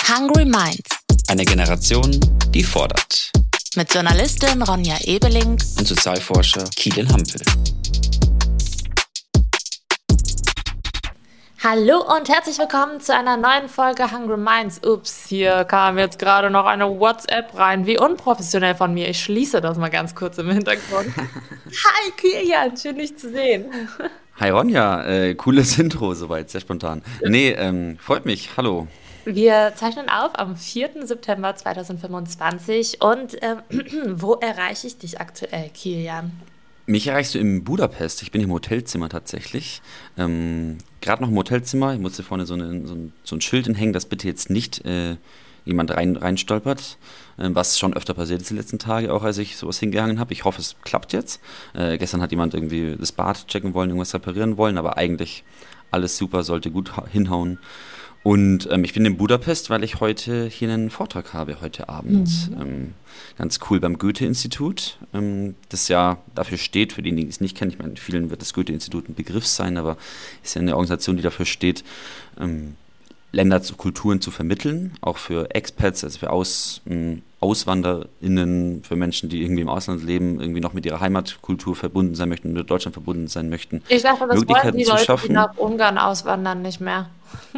Hungry Minds. Eine Generation, die fordert. Mit Journalistin Ronja Ebeling und Sozialforscher Kilian Hampel. Hallo und herzlich willkommen zu einer neuen Folge Hungry Minds. Ups, hier kam jetzt gerade noch eine WhatsApp rein. Wie unprofessionell von mir. Ich schließe das mal ganz kurz im Hintergrund. Hi Kilian, schön dich zu sehen. Hi Ronja, cooles Intro soweit, sehr spontan. Freut mich, hallo. Wir zeichnen auf am 4. September 2025 und wo erreiche ich dich aktuell, Kilian? Mich erreichst du in Budapest. Ich bin im Hotelzimmer tatsächlich. Gerade noch im Hotelzimmer. Ich musste vorne so ein Schild hinhängen, dass bitte jetzt nicht jemand reinstolpert. Was schon öfter passiert ist die letzten Tage, auch als ich sowas hingehangen habe. Ich hoffe, es klappt jetzt. Gestern hat jemand irgendwie das Bad checken wollen, irgendwas reparieren wollen, aber eigentlich alles super, sollte gut hinhauen. Und ich bin in Budapest, weil ich heute hier einen Vortrag habe, heute Abend. Ganz cool beim Goethe-Institut, das ja dafür steht, für diejenigen, die es nicht kennen. Ich meine, vielen wird das Goethe-Institut ein Begriff sein, aber ist ja eine Organisation, die dafür steht, Länder zu Kulturen zu vermitteln, auch für Expats, also für AuswanderInnen, für Menschen, die irgendwie im Ausland leben, irgendwie noch mit ihrer Heimatkultur verbunden sein möchten, mit Deutschland verbunden sein möchten. Ich dachte, das wollen die Leute, die nach Ungarn auswandern, nicht mehr.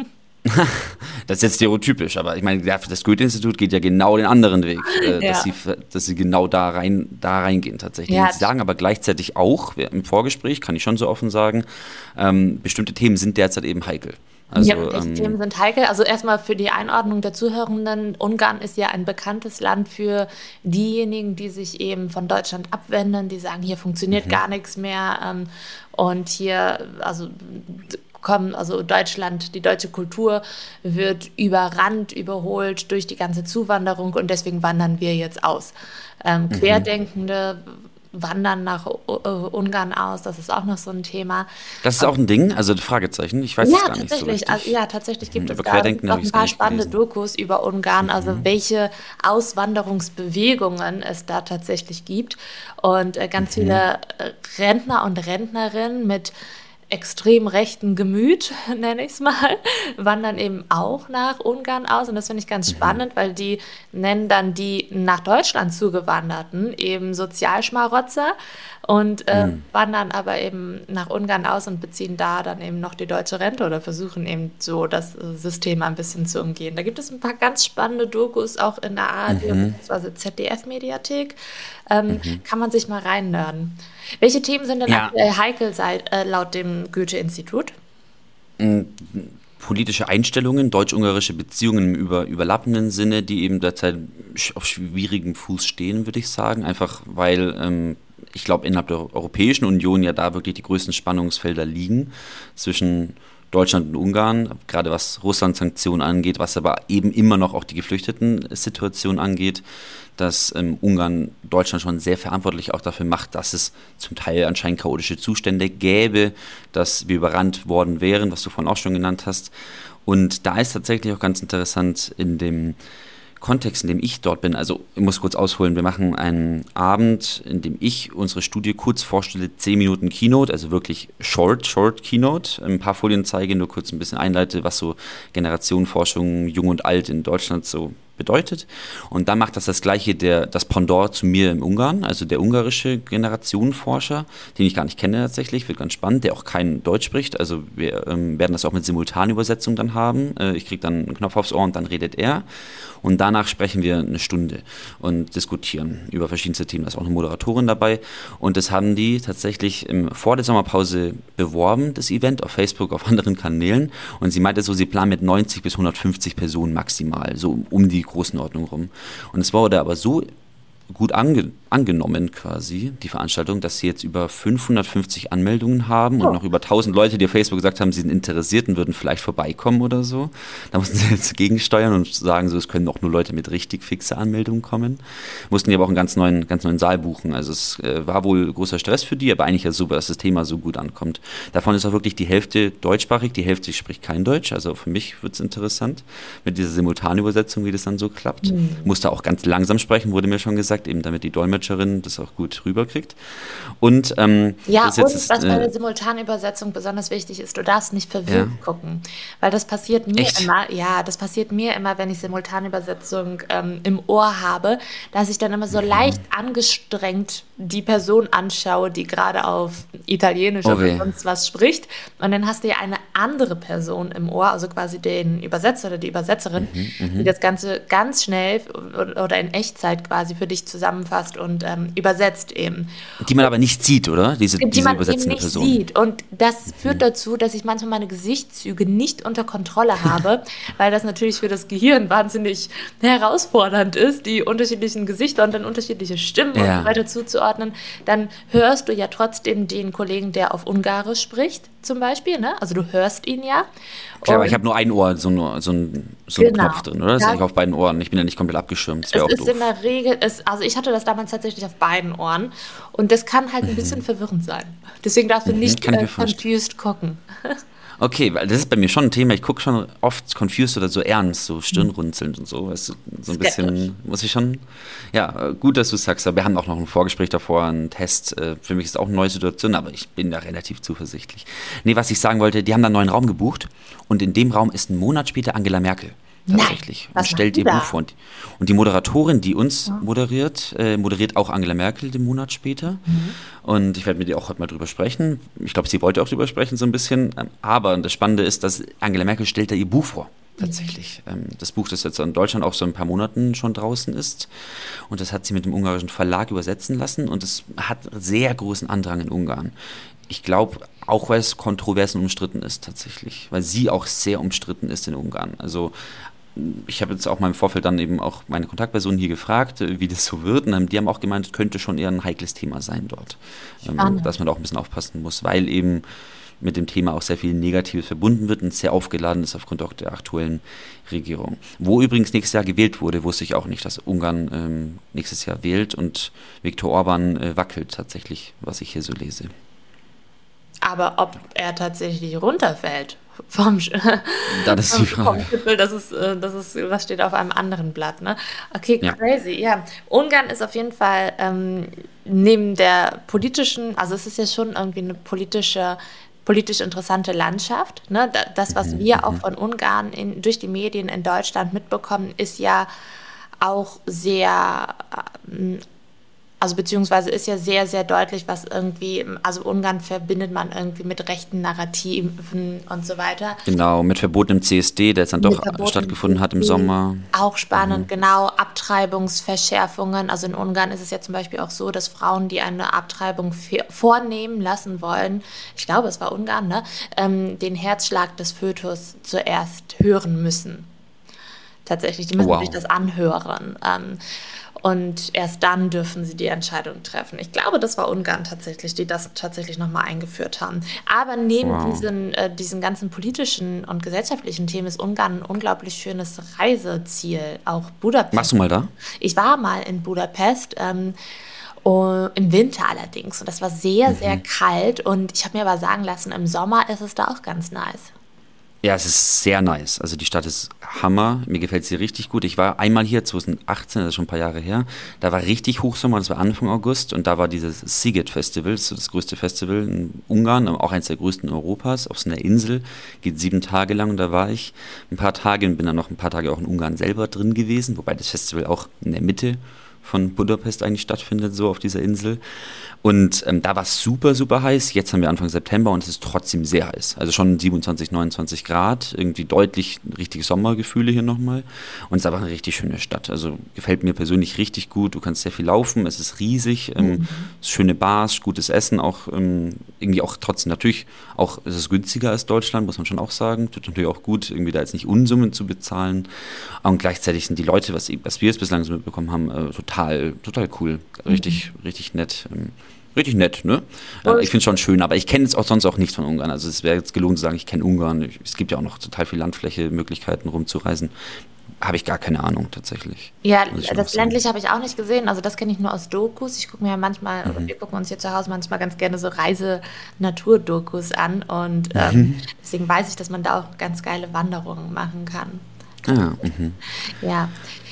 Das ist jetzt stereotypisch, aber ich meine, das Goethe-Institut geht ja genau den anderen Weg, dass sie genau da reingehen tatsächlich. Ja. Sie sagen aber gleichzeitig auch, im Vorgespräch, kann ich schon so offen sagen, bestimmte Themen sind derzeit eben heikel. Also, welche Themen sind heikel? Also erstmal für die Einordnung der Zuhörenden, Ungarn ist ja ein bekanntes Land für diejenigen, die sich eben von Deutschland abwenden, die sagen, hier funktioniert gar nichts mehr und hier, also Deutschland, die deutsche Kultur wird überrannt, überholt durch die ganze Zuwanderung und deswegen wandern wir jetzt aus. Querdenkende wandern nach Ungarn aus, das ist auch noch so ein Thema. Das ist auch ein Ding, also Fragezeichen, ich weiß es gar nicht so richtig. Ja, tatsächlich gibt es da noch ein paar spannende Dokus über Ungarn, also welche Auswanderungsbewegungen es da tatsächlich gibt und ganz viele Rentner und Rentnerinnen mit extrem rechten Gemüt, nenne ich es mal, wandern eben auch nach Ungarn aus. Und das finde ich ganz spannend, weil die nennen dann die nach Deutschland zugewanderten eben Sozialschmarotzer und wandern aber eben nach Ungarn aus und beziehen da dann eben noch die deutsche Rente oder versuchen eben so das System ein bisschen zu umgehen. Da gibt es ein paar ganz spannende Dokus, auch in der ARD bzw. ZDF-Mediathek. Kann man sich mal reinnörden. Welche Themen sind denn aktuell heikel laut dem Goethe-Institut? Politische Einstellungen, deutsch-ungarische Beziehungen im überlappenden Sinne, die eben derzeit auf schwierigem Fuß stehen, würde ich sagen. Einfach weil ich glaube, innerhalb der Europäischen Union ja da wirklich die größten Spannungsfelder liegen zwischen Deutschland und Ungarn, gerade was Russland-Sanktionen angeht, was aber eben immer noch auch die Geflüchteten-Situation angeht, dass Ungarn Deutschland schon sehr verantwortlich auch dafür macht, dass es zum Teil anscheinend chaotische Zustände gäbe, dass wir überrannt worden wären, was du vorhin auch schon genannt hast. Und da ist tatsächlich auch ganz interessant in dem Kontext, in dem ich dort bin, also ich muss kurz ausholen, wir machen einen Abend, in dem ich unsere Studie kurz vorstelle, 10 Minuten Keynote, also wirklich Short Keynote, ein paar Folien zeige, nur kurz ein bisschen einleite, was so Generationenforschung, Jung und Alt in Deutschland so bedeutet. Und dann macht das Gleiche das Pendant zu mir im Ungarn, also der ungarische Generationenforscher, den ich gar nicht kenne tatsächlich, wird ganz spannend, der auch kein Deutsch spricht, also wir werden das auch mit Simultanübersetzung dann haben. Ich kriege dann einen Knopf aufs Ohr und dann redet er. Und danach sprechen wir eine Stunde und diskutieren über verschiedenste Themen. Da ist auch eine Moderatorin dabei. Und das haben die tatsächlich vor der Sommerpause beworben, das Event, auf Facebook, auf anderen Kanälen. Und sie meinte so, sie planen mit 90 bis 150 Personen maximal, so um die Größenordnung rum. Und es wurde aber so gut angenommen quasi, die Veranstaltung, dass sie jetzt über 550 Anmeldungen haben und noch über 1000 Leute, die auf Facebook gesagt haben, sie sind interessiert und würden vielleicht vorbeikommen oder so. Da mussten sie jetzt gegensteuern und sagen, so, es können auch nur Leute mit richtig fixer Anmeldungen kommen. Mussten die aber auch einen ganz neuen Saal buchen. Also es war wohl großer Stress für die, aber eigentlich ja super, dass das Thema so gut ankommt. Davon ist auch wirklich die Hälfte deutschsprachig, die Hälfte spricht kein Deutsch. Also für mich wird es interessant mit dieser Simultanübersetzung, wie das dann so klappt. Musste auch ganz langsam sprechen, wurde mir schon gesagt. gesagt, eben damit die Dolmetscherin das auch gut rüberkriegt. Und Ja, das jetzt und was bei der Simultanübersetzung besonders wichtig ist, du darfst nicht ja, verwirrt gucken, weil das passiert mir echt? immer, ja, das passiert mir immer, wenn ich Simultanübersetzung im Ohr habe, dass ich dann immer so leicht angestrengt die Person anschaue, die gerade auf Italienisch Oh oder weh. sonst was spricht, und dann hast du ja eine andere Person im Ohr, also quasi den Übersetzer oder die Übersetzerin, die das Ganze ganz schnell oder in Echtzeit quasi für dich zusammenfasst und übersetzt eben. Die man aber nicht sieht, oder? Die Diese man eben übersetzende nicht Person. sieht. Und das führt dazu, dass ich manchmal meine Gesichtszüge nicht unter Kontrolle habe, weil das natürlich für das Gehirn wahnsinnig herausfordernd ist, die unterschiedlichen Gesichter und dann unterschiedliche Stimmen und so Ja. weiter zuzuordnen. Dann hörst du ja trotzdem den Kollegen, der auf Ungarisch spricht, zum Beispiel, ne? Also du hörst ihn ja. Klar, aber ich Und habe nur ein Ohr, so ein genau. Knopf drin, oder? Das ist Da eigentlich auf beiden Ohren. Ich bin ja nicht komplett abgeschirmt. Das Es wäre auch ist in doof. der Regel, also ich hatte das damals tatsächlich auf beiden Ohren und das kann halt ein bisschen verwirrend sein. Deswegen darfst du nicht Kann ich mir vorstellen. confused gucken. Okay, weil das ist bei mir schon ein Thema. Ich gucke schon oft confused oder so ernst, so stirnrunzelnd und so. Weißt du, so ein Skeptisch. bisschen muss ich schon. Ja, gut, dass du es sagst. Aber wir haben auch noch ein Vorgespräch davor, einen Test. Für mich ist es auch eine neue Situation, aber ich bin da relativ zuversichtlich. Nee, was ich sagen wollte, die haben da einen neuen Raum gebucht und in dem Raum ist einen Monat später Angela Merkel. Nein, Tatsächlich. Und was macht stellt die ihr Buch da? vor. Und die Moderatorin, die uns moderiert, moderiert auch Angela Merkel den Monat später. Und ich werde mit ihr auch heute mal drüber sprechen. Ich glaube, sie wollte auch drüber sprechen, so ein bisschen. Aber das Spannende ist, dass Angela Merkel stellt da ihr Buch vor. Tatsächlich. Das Buch, das jetzt in Deutschland auch so ein paar Monaten schon draußen ist. Und das hat sie mit dem ungarischen Verlag übersetzen lassen. Und es hat sehr großen Andrang in Ungarn. Ich glaube, auch weil es kontrovers und umstritten ist tatsächlich. Weil sie auch sehr umstritten ist in Ungarn. Also ich habe jetzt auch mal im Vorfeld dann eben auch meine Kontaktpersonen hier gefragt, wie das so wird. Und die haben auch gemeint, es könnte schon eher ein heikles Thema sein dort. Spannend. Dass man da auch ein bisschen aufpassen muss, weil eben mit dem Thema auch sehr viel Negatives verbunden wird und sehr aufgeladen ist aufgrund auch der aktuellen Regierung. Wo übrigens nächstes Jahr gewählt wurde, wusste ich auch nicht, dass Ungarn nächstes Jahr wählt und Viktor Orban wackelt tatsächlich, was ich hier so lese. Aber ob er tatsächlich runterfällt vom, Das ist die vom Frage. Gipfel, was steht auf einem anderen Blatt, ne? Okay, Ja. crazy, ja. Ungarn ist auf jeden Fall neben der politischen, also es ist ja schon irgendwie eine politisch interessante Landschaft, ne? Das, was wir auch von Ungarn durch die Medien in Deutschland mitbekommen, ist ja auch sehr also beziehungsweise ist ja sehr, sehr deutlich, was irgendwie, also Ungarn verbindet man irgendwie mit rechten Narrativen und so weiter. Genau, mit verbotenem CSD, der jetzt dann Mit doch verbotenem stattgefunden hat im CSD. Sommer. Auch spannend, genau. Abtreibungsverschärfungen. Also in Ungarn ist es ja zum Beispiel auch so, dass Frauen, die eine Abtreibung vornehmen lassen wollen, ich glaube, es war Ungarn, ne, den Herzschlag des Fötus zuerst hören müssen. Tatsächlich, die müssen Wow. sich das anhören. Und erst dann dürfen sie die Entscheidung treffen. Ich glaube, das war Ungarn tatsächlich, die das tatsächlich nochmal eingeführt haben. Aber neben Wow. diesen ganzen politischen und gesellschaftlichen Themen ist Ungarn ein unglaublich schönes Reiseziel. Auch Budapest. Warst du mal da? Ich war mal in Budapest, im Winter allerdings. Und das war sehr, sehr kalt. Und ich habe mir aber sagen lassen, im Sommer ist es da auch ganz nice. Ja, es ist sehr nice. Also die Stadt ist Hammer. Mir gefällt sie richtig gut. Ich war einmal hier, 2018, das ist schon ein paar Jahre her. Da war richtig Hochsommer, das war Anfang August. Und da war dieses Sziget Festival, das ist so das größte Festival in Ungarn, aber auch eines der größten Europas, auf so einer Insel. Geht 7 Tage lang und da war ich ein paar Tage und bin dann noch ein paar Tage auch in Ungarn selber drin gewesen. Wobei das Festival auch in der Mitte von Budapest eigentlich stattfindet, so auf dieser Insel. Und da war es super, super heiß. Jetzt haben wir Anfang September und es ist trotzdem sehr heiß. Also schon 27, 29 Grad, irgendwie deutlich richtige Sommergefühle hier nochmal. Und es ist aber eine richtig schöne Stadt. Also gefällt mir persönlich richtig gut. Du kannst sehr viel laufen, es ist riesig, schöne Bars, gutes Essen, auch irgendwie auch trotzdem natürlich auch, es ist günstiger als Deutschland, muss man schon auch sagen. Tut natürlich auch gut, irgendwie da jetzt nicht Unsummen zu bezahlen. Und gleichzeitig sind die Leute, was wir jetzt bislang so mitbekommen haben, total cool. Richtig nett. Richtig nett, ne? Ich finde es schon schön, aber ich kenne jetzt auch sonst auch nichts von Ungarn. Also es wäre jetzt gelogen zu sagen, ich kenne Ungarn. Es gibt ja auch noch total viel Landfläche, Möglichkeiten rumzureisen. Habe ich gar keine Ahnung tatsächlich. Ja, Muss ich schon das sagen. ländliche habe ich auch nicht gesehen. Also das kenne ich nur aus Dokus. Ich gucke mir ja manchmal, oder wir gucken uns hier zu Hause manchmal ganz gerne so Reise-Natur-Dokus an. Und deswegen weiß ich, dass man da auch ganz geile Wanderungen machen kann. Ah, Ja.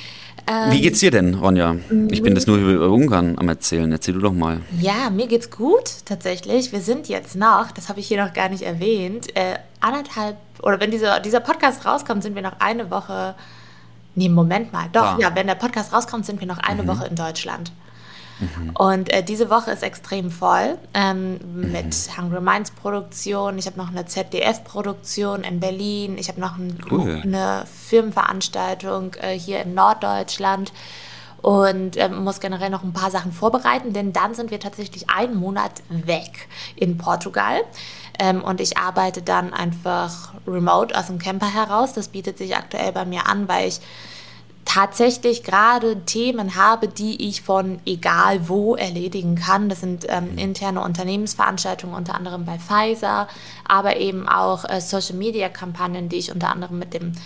Wie geht's dir denn, Ronja? Ich bin das nur über Ungarn am Erzählen. Erzähl du doch mal. Ja, mir geht's gut, tatsächlich. Wir sind jetzt noch, das habe ich hier noch gar nicht erwähnt, anderthalb, oder wenn dieser Podcast rauskommt, sind wir noch eine Woche, nee, Moment mal, doch, ja, wenn der Podcast rauskommt, sind wir noch eine Woche in Deutschland. Und diese Woche ist extrem voll mit Hungry Minds Produktion. Ich habe noch eine ZDF-Produktion in Berlin. Ich habe noch eine Firmenveranstaltung hier in Norddeutschland und muss generell noch ein paar Sachen vorbereiten, denn dann sind wir tatsächlich einen Monat weg in Portugal. Und ich arbeite dann einfach remote aus dem Camper heraus. Das bietet sich aktuell bei mir an, weil ich tatsächlich gerade Themen habe, die ich von egal wo erledigen kann. Das sind interne Unternehmensveranstaltungen, unter anderem bei Pfizer, aber eben auch Social-Media-Kampagnen, die ich unter anderem mit dem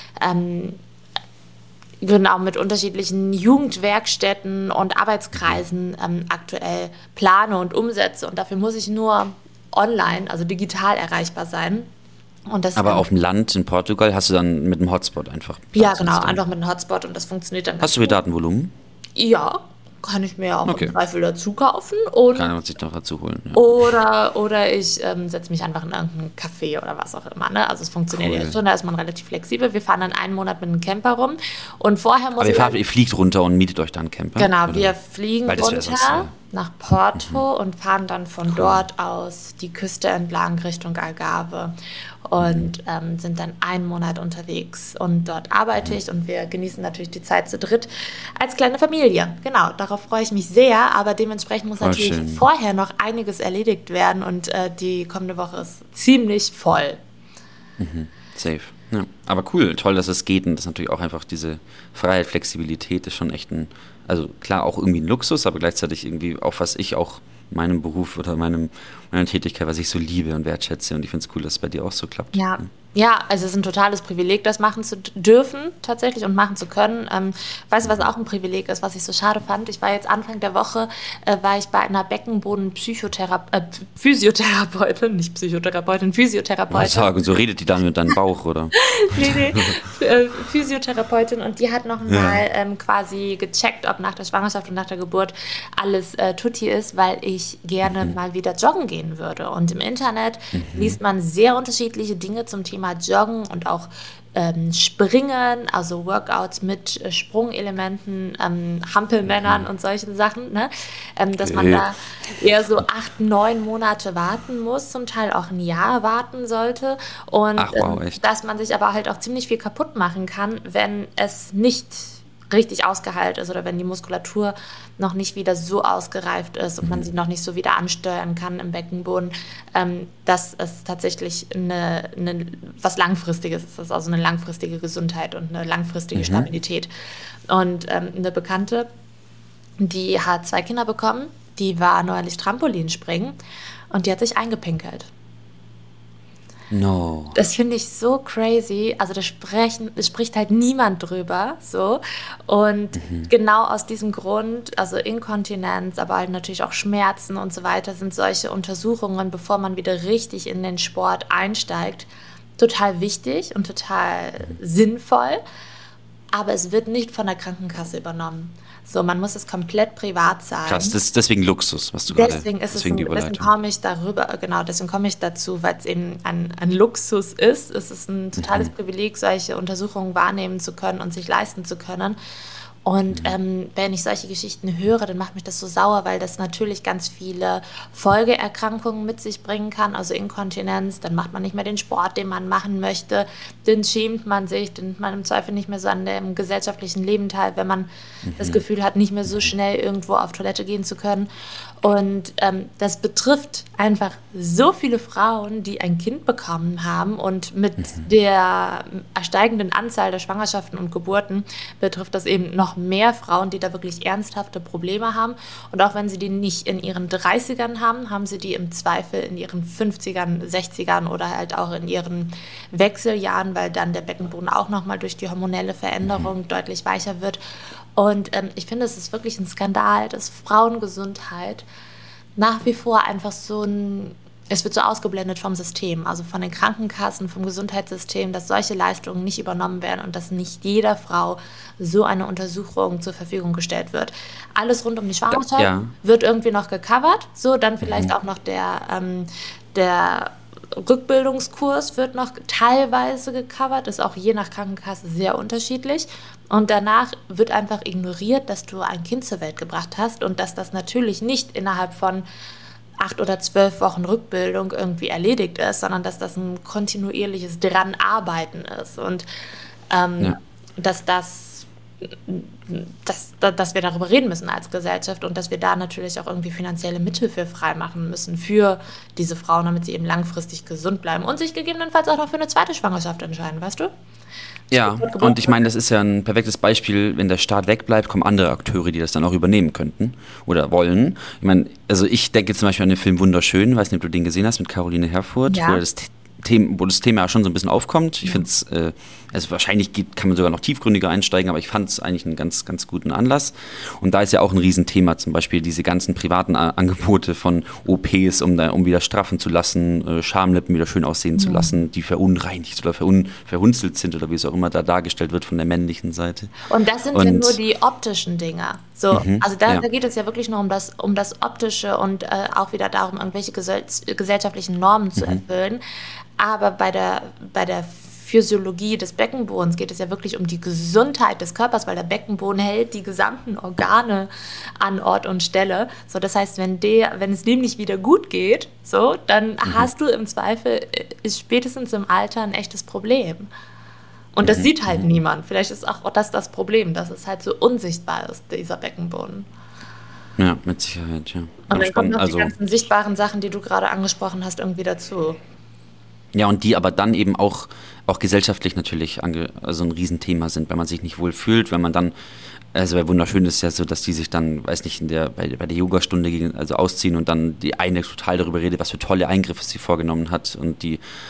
mit unterschiedlichen Jugendwerkstätten und Arbeitskreisen aktuell plane und umsetze. Und dafür muss ich nur online, also digital erreichbar sein. Und das Aber auf dem Land in Portugal hast du dann mit einem Hotspot einfach Platz. Ja, genau, einfach mit einem Hotspot und das funktioniert dann. Hast du viel Datenvolumen? Ja, kann ich mir auch im Zweifel dazu kaufen. Und kann man sich noch dazu holen. Ja. Oder ich setze mich einfach in irgendeinen Café oder was auch immer. Ne? Also es funktioniert jetzt schon, da ist man relativ flexibel. Wir fahren dann einen Monat mit einem Camper rum und vorher muss ihr fliegt runter und mietet euch dann einen Camper? Genau, oder? Wir fliegen runter nach Porto und fahren dann von dort aus die Küste entlang Richtung Algarve und sind dann einen Monat unterwegs und dort arbeite ich und wir genießen natürlich die Zeit zu dritt als kleine Familie. Genau, darauf freue ich mich sehr, aber dementsprechend muss natürlich vorher noch einiges erledigt werden und die kommende Woche ist ziemlich voll. Safe. Ja. Aber cool, toll, dass es geht und das ist natürlich auch einfach diese Freiheit, Flexibilität ist schon echt also klar auch irgendwie ein Luxus, aber gleichzeitig irgendwie auch, was ich auch meinem Beruf oder meiner Tätigkeit, was ich so liebe und wertschätze und ich finde es cool, dass es bei dir auch so klappt. Ja, also es ist ein totales Privileg, das machen zu dürfen tatsächlich und machen zu können. Weißt du, was auch ein Privileg ist, was ich so schade fand? Ich war jetzt Anfang der Woche, war ich bei einer Physiotherapeutin, nicht Psychotherapeutin, Physiotherapeutin. Ich sagen, so redet die dann mit deinem Bauch, oder? nee, Physiotherapeutin und die hat noch mal quasi gecheckt, ob nach der Schwangerschaft und nach der Geburt alles tutti ist, weil ich gerne mal wieder joggen gehen würde. Und im Internet liest man sehr unterschiedliche Dinge zum Thema Joggen und auch Springen, also Workouts mit Sprungelementen, Hampelmännern und solchen Sachen, ne? Dass man da eher so 8, 9 Monate warten muss, zum Teil auch ein Jahr warten sollte und dass man sich aber halt auch ziemlich viel kaputt machen kann, wenn es nicht richtig ausgeheilt ist oder wenn die Muskulatur noch nicht wieder so ausgereift ist und man sie noch nicht so wieder ansteuern kann im Beckenboden, dass es tatsächlich was Langfristiges ist. Das ist also eine langfristige Gesundheit und eine langfristige Stabilität. Und eine Bekannte, die hat 2 Kinder bekommen, die war neulich Trampolinspringen und die hat sich eingepinkelt. No. Das finde ich so crazy. Also da spricht halt niemand drüber. So. Und genau aus diesem Grund, also Inkontinenz, aber halt natürlich auch Schmerzen und so weiter, sind solche Untersuchungen, bevor man wieder richtig in den Sport einsteigt, total wichtig und total sinnvoll. Aber es wird nicht von der Krankenkasse übernommen. So, man muss es komplett privat zahlen. Krass, das ist deswegen Luxus, was du deswegen komme ich dazu, weil es eben ein Luxus ist. Es ist ein totales Privileg, solche Untersuchungen wahrnehmen zu können und sich leisten zu können. Und wenn ich solche Geschichten höre, dann macht mich das so sauer, weil das natürlich ganz viele Folgeerkrankungen mit sich bringen kann, also Inkontinenz, dann macht man nicht mehr den Sport, den man machen möchte, dann schämt man sich, dann nimmt man im Zweifel nicht mehr so an dem gesellschaftlichen Leben teil, wenn man das Gefühl hat, nicht mehr so schnell irgendwo auf Toilette gehen zu können. Und das betrifft einfach so viele Frauen, die ein Kind bekommen haben und mit der steigenden Anzahl der Schwangerschaften und Geburten betrifft das eben noch mehr Frauen, die da wirklich ernsthafte Probleme haben. Und auch wenn sie die nicht in ihren 30ern haben, haben sie die im Zweifel in ihren 50ern, 60ern oder halt auch in ihren Wechseljahren, weil dann der Beckenboden auch nochmal durch die hormonelle Veränderung deutlich weicher wird. Und ich finde, es ist wirklich ein Skandal, dass Frauengesundheit nach wie vor einfach so ein es wird so ausgeblendet vom System, also von den Krankenkassen, vom Gesundheitssystem, dass solche Leistungen nicht übernommen werden und dass nicht jeder Frau so eine Untersuchung zur Verfügung gestellt wird. Alles rund um die Schwangerschaft wird irgendwie noch gecovert, so dann vielleicht auch noch der Rückbildungskurs wird noch teilweise gecovert, ist auch je nach Krankenkasse sehr unterschiedlich. Und danach wird einfach ignoriert, dass du ein Kind zur Welt gebracht hast und dass das natürlich nicht innerhalb von 8 oder 12 Wochen Rückbildung irgendwie erledigt ist, sondern dass das ein kontinuierliches Dranarbeiten ist und dass wir darüber reden müssen als Gesellschaft und dass wir da natürlich auch irgendwie finanzielle Mittel für freimachen müssen für diese Frauen, damit sie eben langfristig gesund bleiben und sich gegebenenfalls auch noch für eine zweite Schwangerschaft entscheiden, weißt du? Ja, und ich meine, das ist ja ein perfektes Beispiel, wenn der Staat wegbleibt, kommen andere Akteure, die das dann auch übernehmen könnten oder wollen. Ich meine, also ich denke zum Beispiel an den Film Wunderschön, weiß nicht, ob du den gesehen hast, mit Caroline Herfurth, wo das Thema ja schon so ein bisschen aufkommt. Ich finde es, also wahrscheinlich kann man sogar noch tiefgründiger einsteigen, aber ich fand es eigentlich einen ganz, ganz guten Anlass. Und da ist ja auch ein Riesenthema, zum Beispiel diese ganzen privaten Angebote von OPs, um wieder straffen zu lassen, Schamlippen wieder schön aussehen zu lassen, die verunreinigt oder verhunzelt sind oder wie es auch immer da dargestellt wird von der männlichen Seite. Und das sind ja nur die optischen Dinge. So, also da geht es ja wirklich nur um das Optische und auch wieder darum, irgendwelche gesellschaftlichen Normen zu erfüllen. Aber bei der Physiologie des Beckenbodens geht es ja wirklich um die Gesundheit des Körpers, weil der Beckenboden hält die gesamten Organe an Ort und Stelle. So, das heißt, wenn es dem nicht wieder gut geht, so, dann hast du im Zweifel spätestens im Alter ein echtes Problem. Und das sieht halt niemand. Vielleicht ist auch das Problem, dass es halt so unsichtbar ist, dieser Beckenboden. Ja, mit Sicherheit, ja. Und dann kommen noch die ganzen sichtbaren Sachen, die du gerade angesprochen hast, irgendwie dazu. Ja, und die aber dann eben auch gesellschaftlich natürlich also ein Riesenthema sind, wenn man sich nicht wohl fühlt, wenn man dann, also bei Wunderschön ist es ja so, dass die sich dann, weiß nicht, bei der Yogastunde ausziehen und dann die eine total darüber redet, was für tolle Eingriffe sie vorgenommen hat und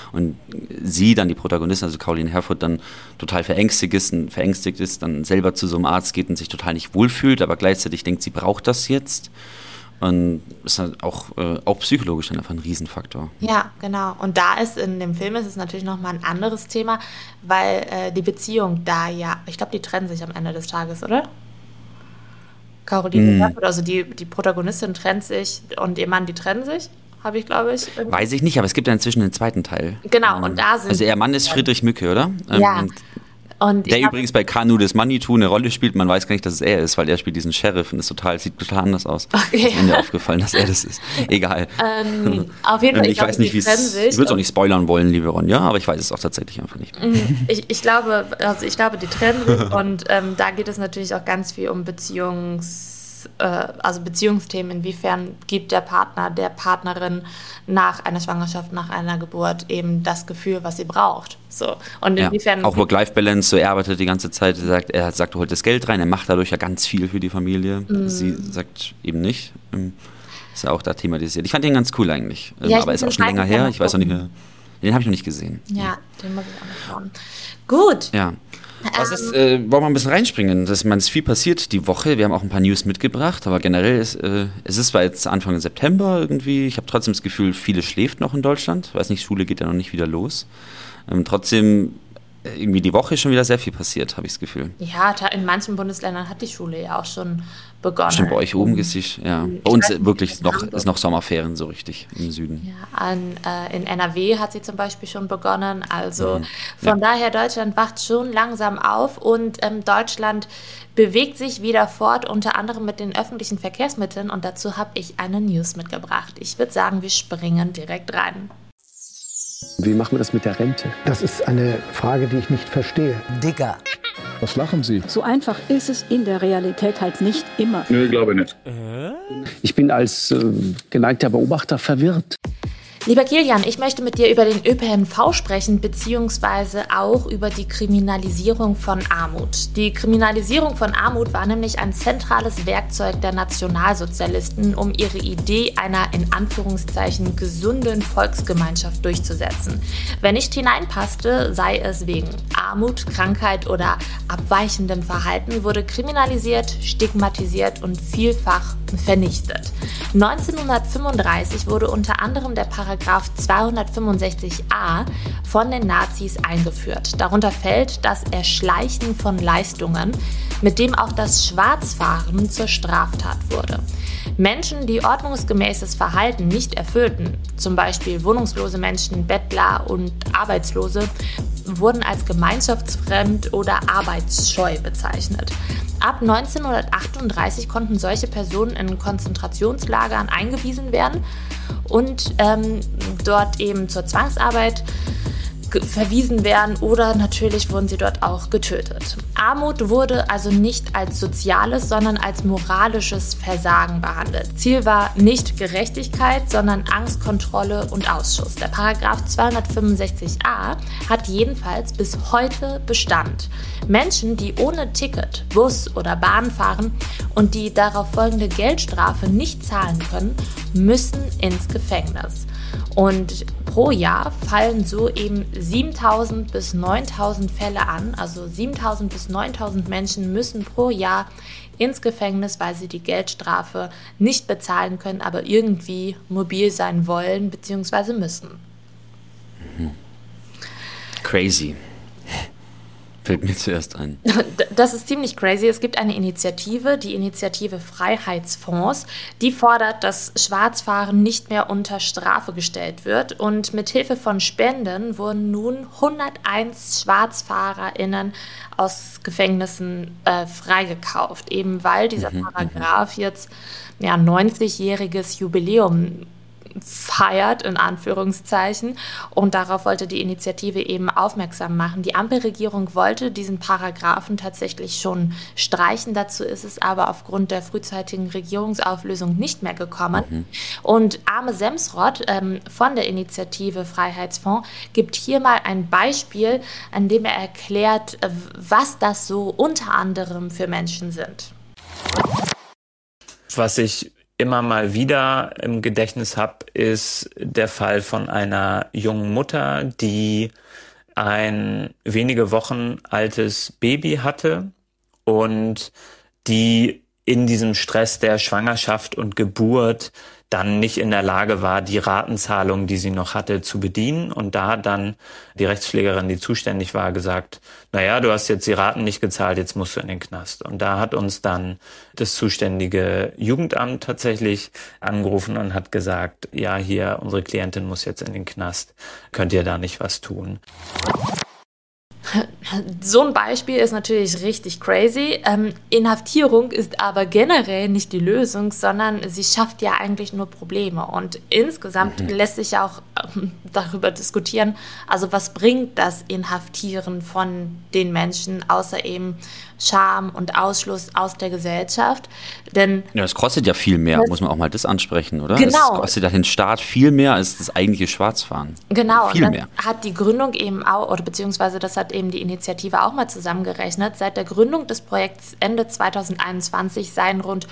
sie dann, die Protagonistin, also Caroline Herfurth, dann total verängstigt ist, dann selber zu so einem Arzt geht und sich total nicht wohlfühlt, aber gleichzeitig denkt, sie braucht das jetzt. Und das ist halt auch psychologisch dann einfach ein Riesenfaktor. Ja, genau. Und in dem Film ist es natürlich nochmal ein anderes Thema, weil die Beziehung da ich glaube, die trennen sich am Ende des Tages, oder? Caroline Herfurth, also die Protagonistin trennt sich und ihr Mann, die trennen sich, habe ich, glaube ich. Weiß ich nicht, aber es gibt ja inzwischen den zweiten Teil. Genau, und da sind... Also ihr Mann ist Friedrich Mücke, oder? Ja. Und der übrigens bei Kanu des Manitou eine Rolle spielt, man weiß gar nicht, dass es er ist, weil er spielt diesen Sheriff und sieht total anders aus. Okay. Ist mir aufgefallen, dass er das ist. Egal. Auf jeden Fall, ich weiß nicht, wie es... Ich würde es auch nicht spoilern wollen, liebe Ronja, aber ich weiß es auch tatsächlich einfach nicht. Ich glaube, die trennen sich und da geht es natürlich auch ganz viel um Beziehungsthemen, inwiefern gibt der Partner der Partnerin nach einer Schwangerschaft, nach einer Geburt eben das Gefühl, was sie braucht. So. Und inwiefern auch Work-Life-Balance, so er arbeitet die ganze Zeit, er sagt, du holst das Geld rein, er macht dadurch ja ganz viel für die Familie. Sie sagt eben nicht. Ist ja auch da thematisiert. Ich fand den ganz cool eigentlich, aber ist auch schon länger her, ich weiß auch nicht mehr. Den habe ich noch nicht gesehen. Ja, den muss ich auch noch schauen. Gut. Ja. Wollen wir ein bisschen reinspringen? Es ist viel passiert die Woche. Wir haben auch ein paar News mitgebracht, aber generell es ist zwar jetzt Anfang September irgendwie. Ich habe trotzdem das Gefühl, viele schläft noch in Deutschland. Ich weiß nicht, Schule geht ja noch nicht wieder los. Trotzdem irgendwie die Woche ist schon wieder sehr viel passiert, habe ich das Gefühl. Ja, in manchen Bundesländern hat die Schule ja auch schon begonnen. Stimmt, bei euch oben ist ja. Bei uns wirklich ist noch Sommerferien so richtig im Süden. Ja, in NRW hat sie zum Beispiel schon begonnen. Also von daher, Deutschland wacht schon langsam auf und Deutschland bewegt sich wieder fort, unter anderem mit den öffentlichen Verkehrsmitteln. Und dazu habe ich eine News mitgebracht. Ich würde sagen, wir springen direkt rein. Wie machen wir das mit der Rente? Das ist eine Frage, die ich nicht verstehe. Digga. Was lachen Sie? So einfach ist es in der Realität halt nicht immer. Nö, glaube ich nicht. Ich bin als geneigter Beobachter verwirrt. Lieber Kilian, ich möchte mit dir über den ÖPNV sprechen, beziehungsweise auch über die Kriminalisierung von Armut. Die Kriminalisierung von Armut war nämlich ein zentrales Werkzeug der Nationalsozialisten, um ihre Idee einer in Anführungszeichen gesunden Volksgemeinschaft durchzusetzen. Wer nicht hineinpasste, sei es wegen Armut, Krankheit oder abweichendem Verhalten, wurde kriminalisiert, stigmatisiert und vielfach vernichtet. 1935 wurde unter anderem der Paragraph Paragraph 265a von den Nazis eingeführt. Darunter fällt das Erschleichen von Leistungen, mit dem auch das Schwarzfahren zur Straftat wurde. Menschen, die ordnungsgemäßes Verhalten nicht erfüllten, zum Beispiel wohnungslose Menschen, Bettler und Arbeitslose, wurden als gemeinschaftsfremd oder arbeitsscheu bezeichnet. Ab 1938 konnten solche Personen in Konzentrationslagern eingewiesen werden und dort eben zur Zwangsarbeit verwiesen werden oder natürlich wurden sie dort auch getötet. Armut wurde also nicht als soziales, sondern als moralisches Versagen behandelt. Ziel war nicht Gerechtigkeit, sondern Angst, Kontrolle und Ausschuss. Der Paragraph 265a hat jedenfalls bis heute Bestand. Menschen, die ohne Ticket, Bus oder Bahn fahren und die darauf folgende Geldstrafe nicht zahlen können, müssen ins Gefängnis. Und pro Jahr fallen so eben 7.000 bis 9.000 Fälle an. Also 7.000 bis 9.000 Menschen müssen pro Jahr ins Gefängnis, weil sie die Geldstrafe nicht bezahlen können, aber irgendwie mobil sein wollen bzw. müssen. Crazy. Fällt mir zuerst ein. Das ist ziemlich crazy. Es gibt eine Initiative, die Initiative Freiheitsfonds, die fordert, dass Schwarzfahren nicht mehr unter Strafe gestellt wird. Und mit Hilfe von Spenden wurden nun 101 SchwarzfahrerInnen aus Gefängnissen freigekauft, eben weil dieser Paragraph jetzt 90-jähriges Jubiläum feiert, in Anführungszeichen. Und darauf wollte die Initiative eben aufmerksam machen. Die Ampelregierung wollte diesen Paragraphen tatsächlich schon streichen. Dazu ist es aber aufgrund der frühzeitigen Regierungsauflösung nicht mehr gekommen. Und Arme Semsrott von der Initiative Freiheitsfonds gibt hier mal ein Beispiel, an dem er erklärt, was das so unter anderem für Menschen sind. Was ich immer mal wieder im Gedächtnis habe, ist der Fall von einer jungen Mutter, die ein wenige Wochen altes Baby hatte und die in diesem Stress der Schwangerschaft und Geburt dann nicht in der Lage war, die Ratenzahlung, die sie noch hatte, zu bedienen. Und da hat dann die Rechtspflegerin, die zuständig war, gesagt, naja, du hast jetzt die Raten nicht gezahlt, jetzt musst du in den Knast. Und da hat uns dann das zuständige Jugendamt tatsächlich angerufen und hat gesagt, ja, hier, unsere Klientin muss jetzt in den Knast, könnt ihr da nicht was tun? So ein Beispiel ist natürlich richtig crazy. Inhaftierung ist aber generell nicht die Lösung, sondern sie schafft ja eigentlich nur Probleme. Und insgesamt lässt sich ja auch darüber diskutieren, also was bringt das Inhaftieren von den Menschen, außer eben Scham und Ausschluss aus der Gesellschaft. Denn ja, es kostet ja viel mehr, muss man auch mal das ansprechen, oder? Genau. Es kostet ja den Staat viel mehr als das eigentliche Schwarzfahren. Genau, viel und mehr. Hat die Gründung eben auch, oder beziehungsweise das hat eben die Initiative auch mal zusammengerechnet. Seit der Gründung des Projekts Ende 2021 seien rund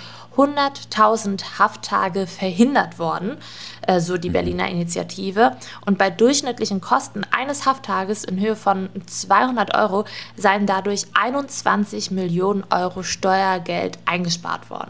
100.000 Hafttage verhindert worden, so die Berliner Initiative. Und bei durchschnittlichen Kosten eines Hafttages in Höhe von 200 € seien dadurch 21 Millionen Euro Steuergeld eingespart worden.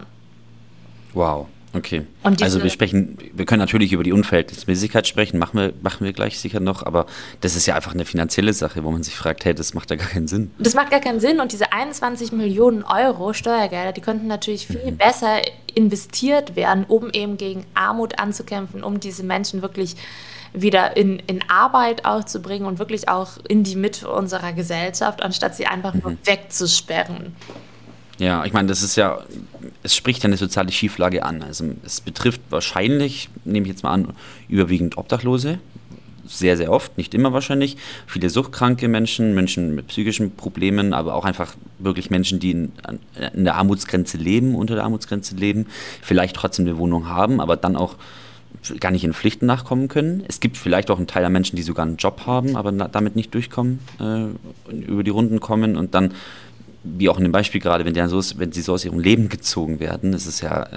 Wow, okay. Und also wir können natürlich über die Unverhältnismäßigkeit sprechen, machen wir gleich sicher noch, aber das ist ja einfach eine finanzielle Sache, wo man sich fragt, hey, das macht ja gar keinen Sinn. Das macht gar keinen Sinn und diese 21 Millionen Euro Steuergelder, die könnten natürlich viel besser investiert werden, um eben gegen Armut anzukämpfen, um diese Menschen wirklich wieder in Arbeit auch zu bringen und wirklich auch in die Mitte unserer Gesellschaft, anstatt sie einfach nur wegzusperren. Ja, ich meine, das ist ja, es spricht ja eine soziale Schieflage an. Also es betrifft wahrscheinlich, nehme ich jetzt mal an, überwiegend Obdachlose. Sehr, sehr oft, nicht immer wahrscheinlich. Viele suchtkranke Menschen, Menschen mit psychischen Problemen, aber auch einfach wirklich Menschen, die in der Armutsgrenze leben, unter der Armutsgrenze leben, vielleicht trotzdem eine Wohnung haben, aber dann auch gar nicht in Pflichten nachkommen können. Es gibt vielleicht auch einen Teil der Menschen, die sogar einen Job haben, aber damit nicht durchkommen, über die Runden kommen und dann, wie auch in dem Beispiel gerade, wenn sie so aus ihrem Leben gezogen werden, es ist ja,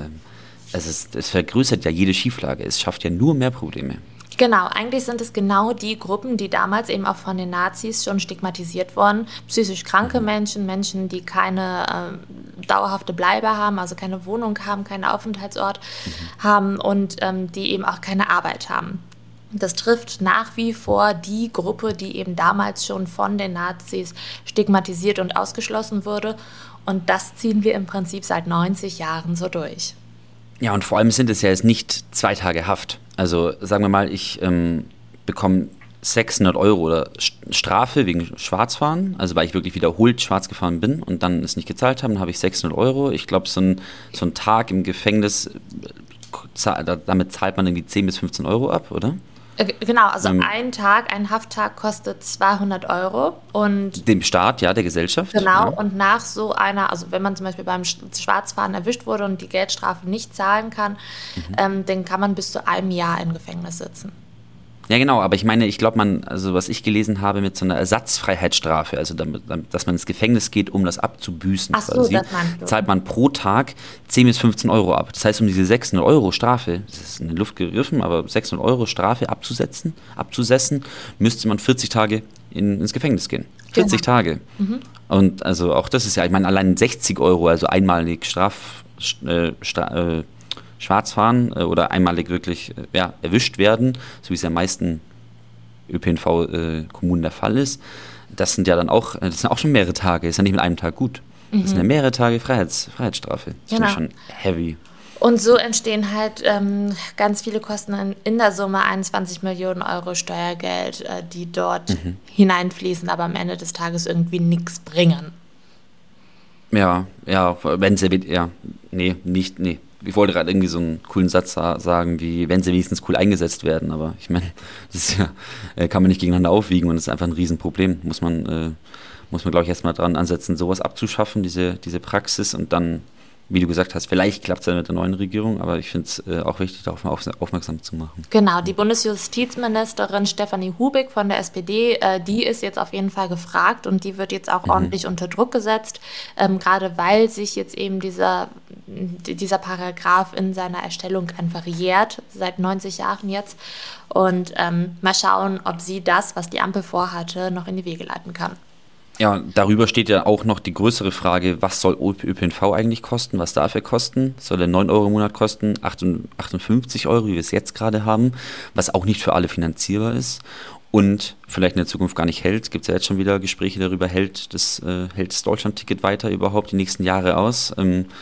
es vergrößert ja jede Schieflage. Es schafft ja nur mehr Probleme. Genau, eigentlich sind es genau die Gruppen, die damals eben auch von den Nazis schon stigmatisiert wurden. Psychisch kranke Menschen, Menschen, die keine dauerhafte Bleibe haben, also keine Wohnung haben, keinen Aufenthaltsort haben und die eben auch keine Arbeit haben. Das trifft nach wie vor die Gruppe, die eben damals schon von den Nazis stigmatisiert und ausgeschlossen wurde. Und das ziehen wir im Prinzip seit 90 Jahren so durch. Ja, und vor allem sind es ja jetzt nicht 2 Tage Haft. Also sagen wir mal, ich bekomme 600 € oder Strafe wegen Schwarzfahren, also weil ich wirklich wiederholt schwarz gefahren bin und dann es nicht gezahlt habe, dann habe ich 600 €. Ich glaube, so ein Tag im Gefängnis, damit zahlt man irgendwie 10 bis 15 € ab, oder? Genau, also ein Hafttag kostet 200 € und dem Staat, ja, der Gesellschaft. genau, ja. Und nach so einer, also wenn man zum Beispiel beim Schwarzfahren erwischt wurde und die Geldstrafe nicht zahlen kann, dann kann man bis zu einem Jahr im Gefängnis sitzen. Ja, genau, aber ich meine, ich glaube, also was ich gelesen habe mit so einer Ersatzfreiheitsstrafe, also dass man ins Gefängnis geht, um das abzubüßen, Ach so, quasi, das meinst du. zahlt man pro Tag 10 bis 15 € ab. Das heißt, um diese 600 € Strafe, das ist in die Luft gegriffen, aber 600 € Strafe abzusetzen, müsste man 40 Tage ins Gefängnis gehen. 40 Tage. Und also auch das ist ja, ich meine, allein 60 €, also einmalig Schwarzfahren oder einmalig wirklich erwischt werden, so wie es ja in den meisten ÖPNV-Kommunen der Fall ist, das sind auch schon mehrere Tage, ist ja nicht mit einem Tag gut. Das sind ja mehrere Tage Freiheitsstrafe. Das finde ich schon heavy. Und so entstehen halt ganz viele Kosten in der Summe 21 Millionen € Steuergeld, die dort hineinfließen, aber am Ende des Tages irgendwie nichts bringen. Ja, wenn sie, nee. Ich wollte gerade irgendwie so einen coolen Satz sagen, wie wenn sie wenigstens cool eingesetzt werden, aber ich meine, das ist ja, kann man nicht gegeneinander aufwiegen und das ist einfach ein Riesenproblem. Muss man glaube ich, erstmal dran ansetzen, sowas abzuschaffen, diese Praxis und dann, wie du gesagt hast, vielleicht klappt es ja mit der neuen Regierung, aber ich finde es auch wichtig, darauf mal aufmerksam zu machen. Genau, die Bundesjustizministerin Stefanie Hubig von der SPD, die ist jetzt auf jeden Fall gefragt und die wird jetzt auch ordentlich unter Druck gesetzt, gerade weil sich jetzt eben dieser Paragraph in seiner Erstellung einfach jährt, seit 90 Jahren jetzt. Und mal schauen, ob sie das, was die Ampel vorhatte, noch in die Wege leiten kann. Ja, darüber steht ja auch noch die größere Frage, was soll ÖPNV eigentlich kosten, was darf er kosten? Soll er 9 € im Monat kosten, 58 €, wie wir es jetzt gerade haben, was auch nicht für alle finanzierbar ist und vielleicht in der Zukunft gar nicht hält. Gibt es ja jetzt schon wieder Gespräche darüber, hält das Deutschland-Ticket weiter überhaupt die nächsten Jahre aus?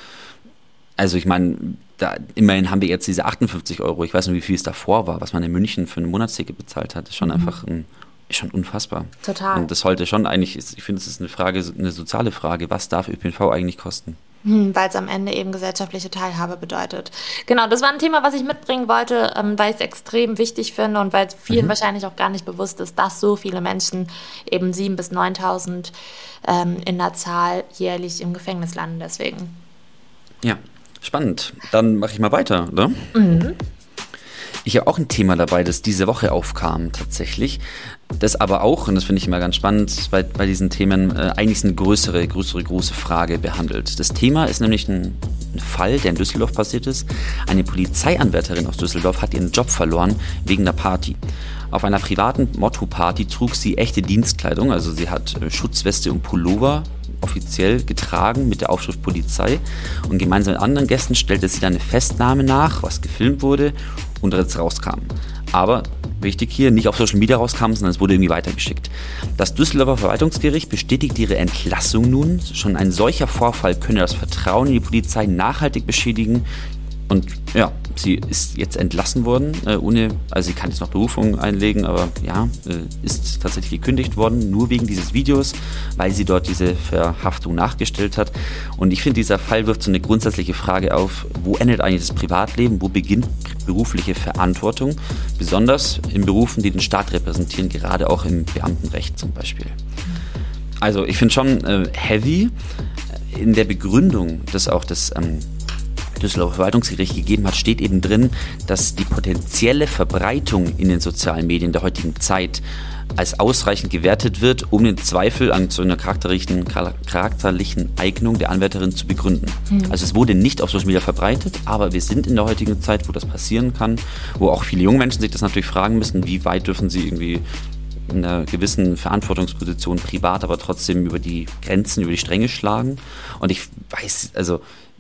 Also ich meine, immerhin haben wir jetzt diese 58 €, ich weiß nicht, wie viel es davor war, was man in München für ein Monatsticket bezahlt hat, ist schon einfach ist schon unfassbar. Total. Und das sollte schon eigentlich, ich finde, es ist eine soziale Frage, was darf ÖPNV eigentlich kosten? Weil es am Ende eben gesellschaftliche Teilhabe bedeutet. Genau, das war ein Thema, was ich mitbringen wollte, weil ich es extrem wichtig finde und weil vielen wahrscheinlich auch gar nicht bewusst ist, dass so viele Menschen, eben 7.000 bis 9.000 in der Zahl, jährlich im Gefängnis landen deswegen. Ja, spannend. Dann mache ich mal weiter, oder? Ich habe auch ein Thema dabei, das diese Woche aufkam tatsächlich. Das aber auch, und das finde ich immer ganz spannend, bei diesen Themen eigentlich eine große Frage behandelt. Das Thema ist nämlich ein Fall, der in Düsseldorf passiert ist. Eine Polizeianwärterin aus Düsseldorf hat ihren Job verloren wegen der Party. Auf einer privaten Motto-Party trug sie echte Dienstkleidung, also sie hat Schutzweste und Pullover offiziell getragen mit der Aufschrift Polizei und gemeinsam mit anderen Gästen stellte sie dann eine Festnahme nach, was gefilmt wurde und jetzt rauskam. Aber wichtig hier, nicht auf Social Media rauskam, sondern es wurde irgendwie weitergeschickt. Das Düsseldorfer Verwaltungsgericht bestätigt ihre Entlassung nun. Schon ein solcher Vorfall könne das Vertrauen in die Polizei nachhaltig beschädigen. Und ja, sie ist jetzt entlassen worden, also sie kann jetzt noch Berufung einlegen, aber ja, ist tatsächlich gekündigt worden, nur wegen dieses Videos, weil sie dort diese Verhaftung nachgestellt hat. Und ich finde, dieser Fall wirft so eine grundsätzliche Frage auf, wo endet eigentlich das Privatleben, wo beginnt berufliche Verantwortung, besonders in Berufen, die den Staat repräsentieren, gerade auch im Beamtenrecht zum Beispiel. Also ich finde schon heavy in der Begründung, dass auch das Düsseldorfer Verwaltungsgericht gegeben hat, steht eben drin, dass die potenzielle Verbreitung in den sozialen Medien der heutigen Zeit als ausreichend gewertet wird, um den Zweifel an so einer charakterlichen Eignung der Anwärterin zu begründen. Also es wurde nicht auf Social Media verbreitet, aber wir sind in der heutigen Zeit, wo das passieren kann, wo auch viele junge Menschen sich das natürlich fragen müssen, wie weit dürfen sie irgendwie in einer gewissen Verantwortungsposition privat, aber trotzdem über die Grenzen, über die Stränge schlagen. Und ich weiß, also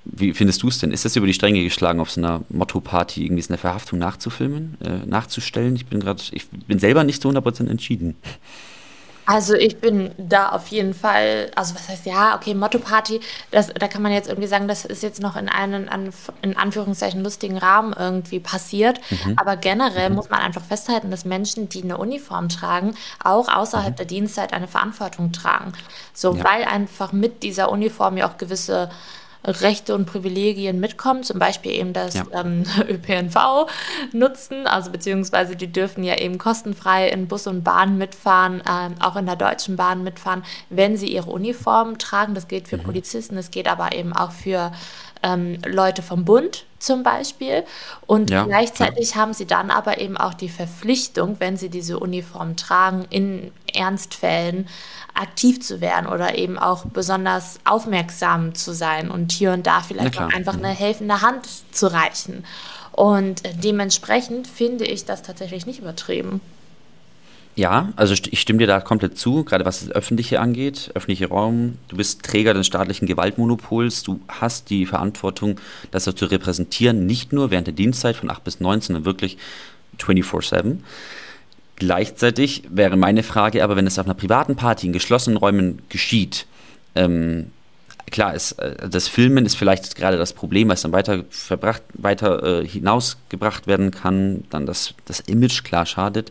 Wie findest du es denn? Ist das über die Stränge geschlagen, auf so einer Motto-Party irgendwie so eine Verhaftung nachzustellen? Ich bin selber nicht zu 100% entschieden. Also ich bin da auf jeden Fall, also was heißt, ja, okay, Motto-Party, da kann man jetzt irgendwie sagen, das ist jetzt noch in einem, in Anführungszeichen, lustigen Rahmen irgendwie passiert. Aber generell muss man einfach festhalten, dass Menschen, die eine Uniform tragen, auch außerhalb der Dienstzeit eine Verantwortung tragen. So, weil einfach mit dieser Uniform ja auch gewisse Rechte und Privilegien mitkommen, zum Beispiel eben das ÖPNV nutzen, also beziehungsweise die dürfen ja eben kostenfrei in Bus und Bahn mitfahren, auch in der Deutschen Bahn mitfahren, wenn sie ihre Uniform tragen. Das gilt für Polizisten, das geht aber eben auch für Leute vom Bund zum Beispiel. Und gleichzeitig haben sie dann aber eben auch die Verpflichtung, wenn sie diese Uniform tragen, in Ernstfällen aktiv zu werden oder eben auch besonders aufmerksam zu sein und hier und da vielleicht auch einfach eine helfende Hand zu reichen. Und dementsprechend finde ich das tatsächlich nicht übertrieben. Ja, also ich stimme dir da komplett zu, gerade was das Öffentliche angeht, öffentlicher Raum. Du bist Träger des staatlichen Gewaltmonopols, du hast die Verantwortung, das zu repräsentieren, nicht nur während der Dienstzeit von 8 bis 19, sondern wirklich 24/7. Gleichzeitig wäre meine Frage aber, wenn es auf einer privaten Party in geschlossenen Räumen geschieht, klar, das Filmen ist vielleicht gerade das Problem, was dann weiter hinausgebracht werden kann, dann das Image klar schadet.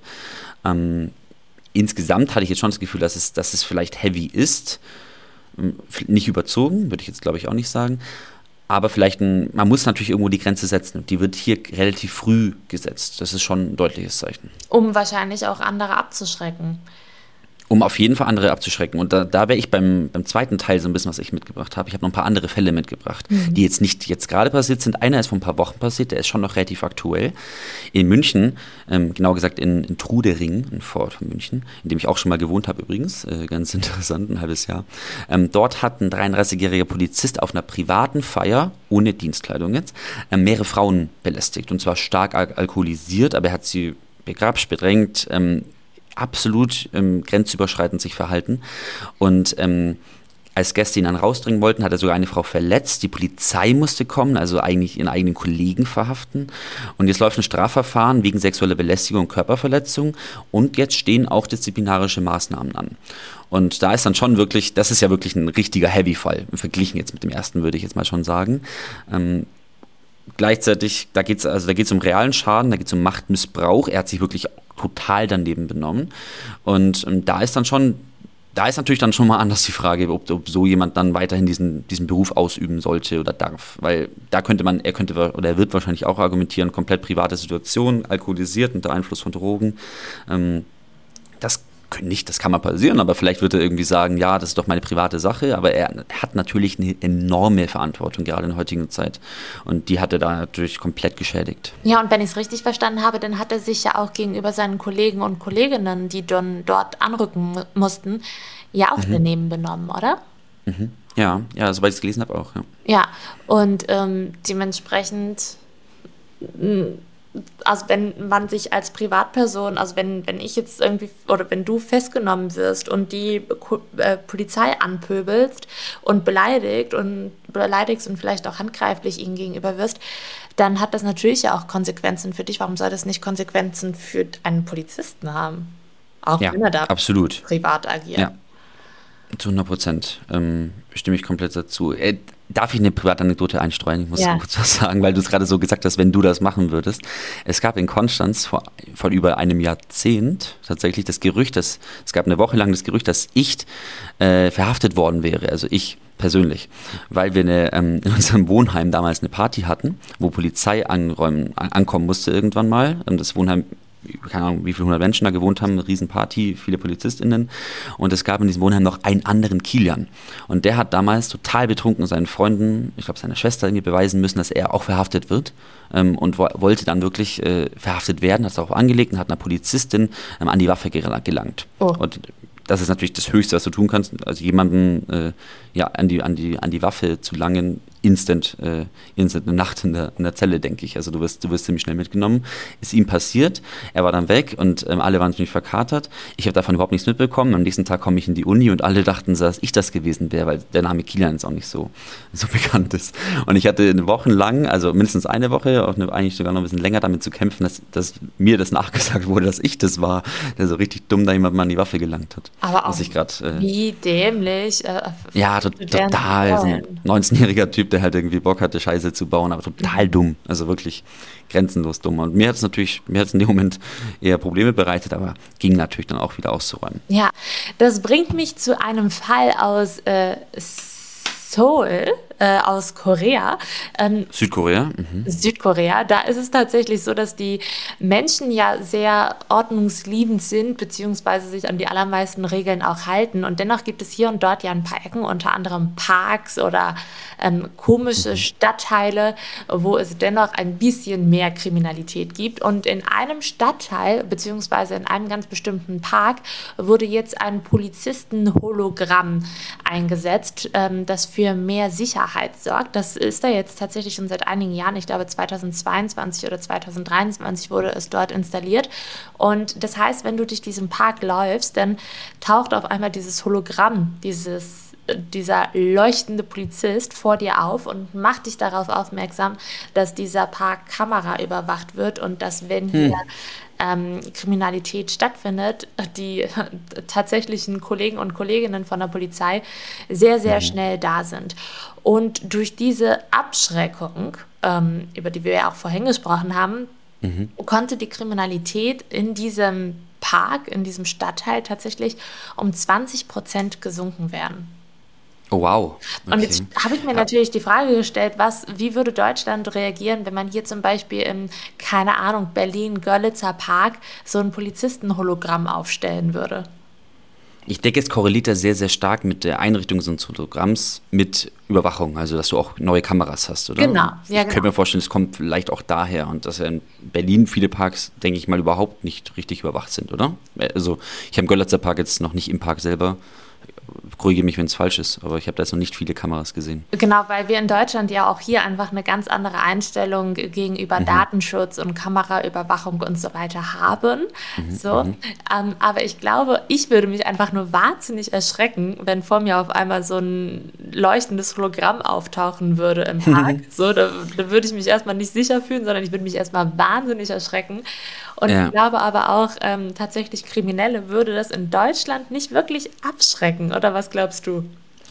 Insgesamt hatte ich jetzt schon das Gefühl, dass es vielleicht heavy ist. Nicht überzogen, würde ich jetzt glaube ich auch nicht sagen. Aber vielleicht, man muss natürlich irgendwo die Grenze setzen. Und die wird hier relativ früh gesetzt. Das ist schon ein deutliches Zeichen. Um wahrscheinlich auch andere abzuschrecken. Um auf jeden Fall andere abzuschrecken. Und da wäre ich beim zweiten Teil so ein bisschen, was ich mitgebracht habe. Ich habe noch ein paar andere Fälle mitgebracht, die jetzt nicht jetzt gerade passiert sind. Einer ist vor ein paar Wochen passiert, der ist schon noch relativ aktuell. In München, genau gesagt in Trudering, ein Vorort von München, in dem ich auch schon mal gewohnt habe übrigens, ganz interessant, ein halbes Jahr. Dort hat ein 33-jähriger Polizist auf einer privaten Feier, ohne Dienstkleidung jetzt, mehrere Frauen belästigt. Und zwar stark alkoholisiert, aber er hat sie begrapscht, bedrängt, absolut grenzüberschreitend sich verhalten. Und als Gäste ihn dann rausdringen wollten, hat er sogar eine Frau verletzt. Die Polizei musste kommen, also eigentlich ihren eigenen Kollegen verhaften. Und jetzt läuft ein Strafverfahren wegen sexueller Belästigung und Körperverletzung. Und jetzt stehen auch disziplinarische Maßnahmen an. Und da ist dann schon wirklich, das ist ja wirklich ein richtiger Heavy-Fall. Verglichen jetzt mit dem ersten, würde ich jetzt mal schon sagen. Gleichzeitig, da geht's um realen Schaden, da geht es um Machtmissbrauch. Er hat sich wirklich total daneben benommen. Und da ist natürlich dann schon mal anders die Frage, ob so jemand dann weiterhin diesen Beruf ausüben sollte oder darf. Weil da er wird wahrscheinlich auch argumentieren, komplett private Situation, alkoholisiert, unter Einfluss von Drogen. Das kann mal passieren, aber vielleicht wird er irgendwie sagen, ja, das ist doch meine private Sache, aber er hat natürlich eine enorme Verantwortung, gerade in der heutigen Zeit. Und die hat er da natürlich komplett geschädigt. Ja, und wenn ich es richtig verstanden habe, dann hat er sich ja auch gegenüber seinen Kollegen und Kolleginnen, die dann dort anrücken mussten, ja auch daneben benommen, oder? Ja, soweit ich es gelesen habe auch, ja. Ja, und dementsprechend, also wenn man sich als Privatperson, also wenn ich jetzt irgendwie, oder wenn du festgenommen wirst und die Polizei anpöbelst und beleidigst und vielleicht auch handgreiflich ihnen gegenüber wirst, dann hat das natürlich ja auch Konsequenzen für dich. Warum soll das nicht Konsequenzen für einen Polizisten haben? Auch wenn er da absolut privat agiert. Ja, zu 100%. Stimme ich komplett dazu. Darf ich eine private Anekdote einstreuen? Ich muss kurz was sagen, weil du es gerade so gesagt hast, wenn du das machen würdest. Es gab in Konstanz vor über einem Jahrzehnt tatsächlich das Gerücht, es gab eine Woche lang das Gerücht, dass ich verhaftet worden wäre, also ich persönlich, weil wir in unserem Wohnheim damals eine Party hatten, wo Polizei ankommen musste irgendwann mal. Das Wohnheim, keine Ahnung, wie viele 100 Menschen da gewohnt haben, eine Riesenparty, viele PolizistInnen. Und es gab in diesem Wohnheim noch einen anderen Kilian. Und der hat damals total betrunken seinen Freunden, ich glaube seiner Schwester, irgendwie beweisen müssen, dass er auch verhaftet wird. Und wollte dann wirklich verhaftet werden, hat es auch angelegt und hat einer Polizistin an die Waffe gelangt. Oh. Und das ist natürlich das Höchste, was du tun kannst. Also jemanden an die Waffe zu langen, instant eine Nacht in der Zelle, denke ich. Also du wirst ziemlich schnell mitgenommen. Ist ihm passiert, er war dann weg und alle waren ziemlich verkatert. Ich habe davon überhaupt nichts mitbekommen. Am nächsten Tag komme ich in die Uni und alle dachten, dass ich das gewesen wäre, weil der Name Kilian jetzt auch nicht so bekannt ist. Und ich hatte wochenlang, also mindestens eine Woche, auch eigentlich sogar noch ein bisschen länger damit zu kämpfen, dass mir das nachgesagt wurde, dass ich das war, der so richtig dumm da jemand mal an die Waffe gelangt hat. Aber auch wie dämlich. Ja, total. So ein 19-jähriger Typ, der halt irgendwie Bock hatte, Scheiße zu bauen, aber total dumm. Also wirklich grenzenlos dumm. Und mir hat es in dem Moment eher Probleme bereitet, aber ging natürlich dann auch wieder auszuräumen. Ja, das bringt mich zu einem Fall aus Seoul, aus Korea. Südkorea? Südkorea, da ist es tatsächlich so, dass die Menschen ja sehr ordnungsliebend sind, beziehungsweise sich an die allermeisten Regeln auch halten. Und dennoch gibt es hier und dort ja ein paar Ecken, unter anderem Parks oder komische Stadtteile, wo es dennoch ein bisschen mehr Kriminalität gibt. Und in einem Stadtteil, beziehungsweise in einem ganz bestimmten Park, wurde jetzt ein Polizisten-Hologramm eingesetzt, das für mehr Sicherheit sorgt. Das ist da jetzt tatsächlich schon seit einigen Jahren, ich glaube 2022 oder 2023 wurde es dort installiert. Und das heißt, wenn du durch diesen Park läufst, dann taucht auf einmal dieses Hologramm, dieser leuchtende Polizist vor dir auf und macht dich darauf aufmerksam, dass dieser Park Kamera überwacht wird und dass, wenn hier Kriminalität stattfindet, die tatsächlichen Kollegen und Kolleginnen von der Polizei sehr, sehr schnell da sind. Und durch diese Abschreckung, über die wir ja auch vorhin gesprochen haben, konnte die Kriminalität in diesem Park, in diesem Stadtteil tatsächlich um 20% gesunken werden. Oh, wow. Okay. Und jetzt habe ich mir natürlich die Frage gestellt, wie würde Deutschland reagieren, wenn man hier zum Beispiel im, keine Ahnung, Berlin-Görlitzer Park so ein Polizisten-Hologramm aufstellen würde? Ich denke, es korreliert da sehr, sehr stark mit der Einrichtung so eines Hologramms mit Überwachung, also dass du auch neue Kameras hast, oder? Genau, ja, Ich könnte mir vorstellen, es kommt vielleicht auch daher und dass ja in Berlin viele Parks, denke ich mal, überhaupt nicht richtig überwacht sind, oder? Also ich habe im Görlitzer Park jetzt noch nicht im Park selber, korrigiere mich, wenn es falsch ist, aber ich habe da jetzt noch nicht viele Kameras gesehen. Genau, weil wir in Deutschland ja auch hier einfach eine ganz andere Einstellung gegenüber Datenschutz und Kameraüberwachung und so weiter haben. Aber ich glaube, ich würde mich einfach nur wahnsinnig erschrecken, wenn vor mir auf einmal so ein leuchtendes Hologramm auftauchen würde im Park. Da würde ich mich erstmal nicht sicher fühlen, sondern ich würde mich erstmal wahnsinnig erschrecken. Und ich glaube aber auch, tatsächlich Kriminelle würde das in Deutschland nicht wirklich abschrecken. Oder was glaubst du?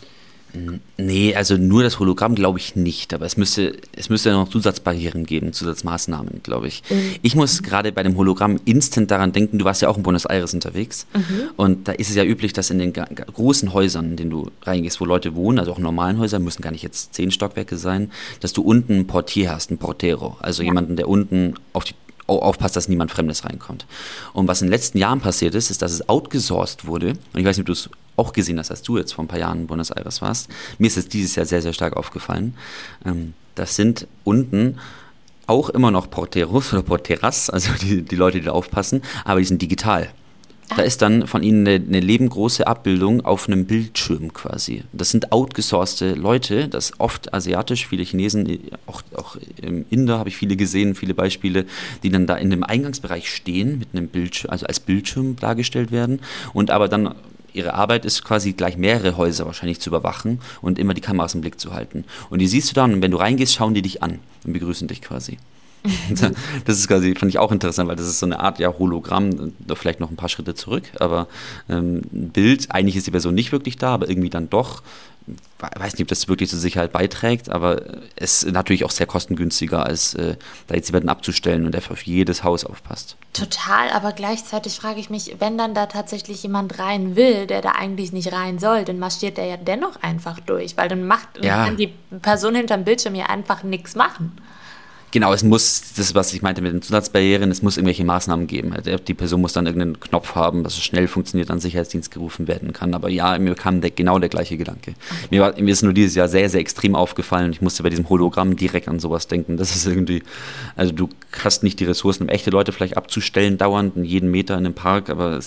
Nee, also nur das Hologramm glaube ich nicht, aber es müsste ja noch Zusatzbarrieren geben, Zusatzmaßnahmen, glaube ich. Ich muss gerade bei dem Hologramm instant daran denken, du warst ja auch in Buenos Aires unterwegs und da ist es ja üblich, dass in den großen Häusern, in denen du reingehst, wo Leute wohnen, also auch in normalen Häusern, müssen gar nicht jetzt 10 Stockwerke sein, dass du unten einen Portier hast, einen Portero, also jemanden, der unten aufpasst, dass niemand Fremdes reinkommt. Und was in den letzten Jahren passiert ist, dass es outgesourced wurde. Und ich weiß nicht, ob du es auch gesehen hast, als du jetzt vor ein paar Jahren in Buenos Aires warst. Mir ist es dieses Jahr sehr, sehr stark aufgefallen. Das sind unten auch immer noch Porteros oder Porteras, also die Leute, die da aufpassen, aber die sind digital. Da ist dann von ihnen eine lebengroße Abbildung auf einem Bildschirm quasi. Das sind outgesourcete Leute, das oft asiatisch, viele Chinesen, auch im Inder habe ich viele gesehen, viele Beispiele, die dann da in dem Eingangsbereich stehen mit einem Bildschirm, also als Bildschirm dargestellt werden und aber dann ihre Arbeit ist quasi gleich mehrere Häuser wahrscheinlich zu überwachen und immer die Kameras im Blick zu halten. Und die siehst du dann und wenn du reingehst, schauen die dich an und begrüßen dich quasi. Das ist quasi, fand ich auch interessant, weil das ist so eine Art Hologramm, vielleicht noch ein paar Schritte zurück, aber ein Bild, eigentlich ist die Person nicht wirklich da, aber irgendwie dann doch. Ich weiß nicht, ob das wirklich zur Sicherheit beiträgt, aber es ist natürlich auch sehr kostengünstiger, als da jetzt jemanden abzustellen und der auf jedes Haus aufpasst. Total, aber gleichzeitig frage ich mich, wenn dann da tatsächlich jemand rein will, der da eigentlich nicht rein soll, dann marschiert der ja dennoch einfach durch, weil dann kann die Person hinterm Bildschirm ja einfach nichts machen. Genau, es muss, das was ich meinte mit den Zusatzbarrieren, es muss irgendwelche Maßnahmen geben. Die Person muss dann irgendeinen Knopf haben, dass es schnell funktioniert, an Sicherheitsdienst gerufen werden kann. Aber ja, mir kam genau der gleiche Gedanke. Mir ist nur dieses Jahr sehr, sehr extrem aufgefallen und ich musste bei diesem Hologramm direkt an sowas denken. Das ist irgendwie, also du hast nicht die Ressourcen, um echte Leute vielleicht abzustellen, dauernd in jeden Meter in einem Park, aber es gibt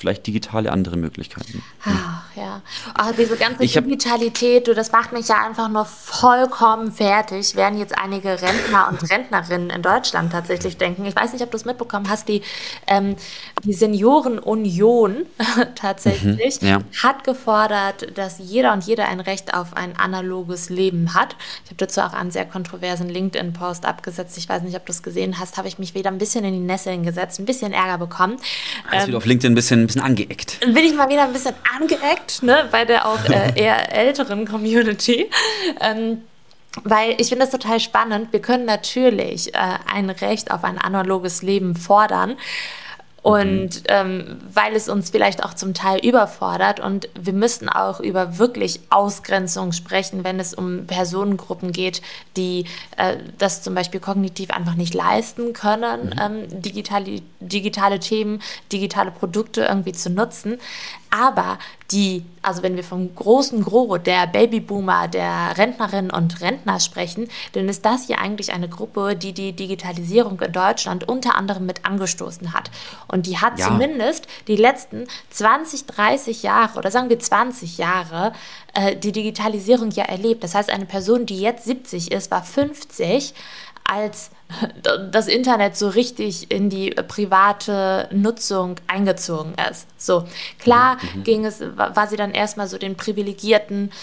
vielleicht digitale andere Möglichkeiten. Ach, ja. Ach, diese ganze Digitalität, du, das macht mich ja einfach nur vollkommen fertig, werden jetzt einige Rentner und Rentnerinnen in Deutschland tatsächlich denken. Ich weiß nicht, ob du es mitbekommen hast, die Seniorenunion tatsächlich hat gefordert, dass jeder und jede ein Recht auf ein analoges Leben hat. Ich habe dazu auch einen sehr kontroversen LinkedIn-Post abgesetzt. Ich weiß nicht, ob du es gesehen hast, habe ich mich wieder ein bisschen in die Nesseln gesetzt, ein bisschen Ärger bekommen. Hast wieder auf LinkedIn ein bisschen angeeckt. Bin ich mal wieder ein bisschen angeeckt, ne, bei der auch eher älteren Community. Weil ich finde das total spannend. Wir können natürlich ein Recht auf ein analoges Leben fordern. Und weil es uns vielleicht auch zum Teil überfordert und wir müssten auch über wirklich Ausgrenzung sprechen, wenn es um Personengruppen geht, die das zum Beispiel kognitiv einfach nicht leisten können, digitale Themen, digitale Produkte irgendwie zu nutzen. Aber also wenn wir vom großen Gros der Babyboomer, der Rentnerinnen und Rentner sprechen, dann ist das hier eigentlich eine Gruppe, die die Digitalisierung in Deutschland unter anderem mit angestoßen hat. Und die hat zumindest die letzten 20, 30 Jahre oder sagen wir 20 Jahre die Digitalisierung ja erlebt. Das heißt, eine Person, die jetzt 70 ist, war 50, als das Internet so richtig in die private Nutzung eingezogen ist. So, klar war sie dann erstmal so den Privilegierten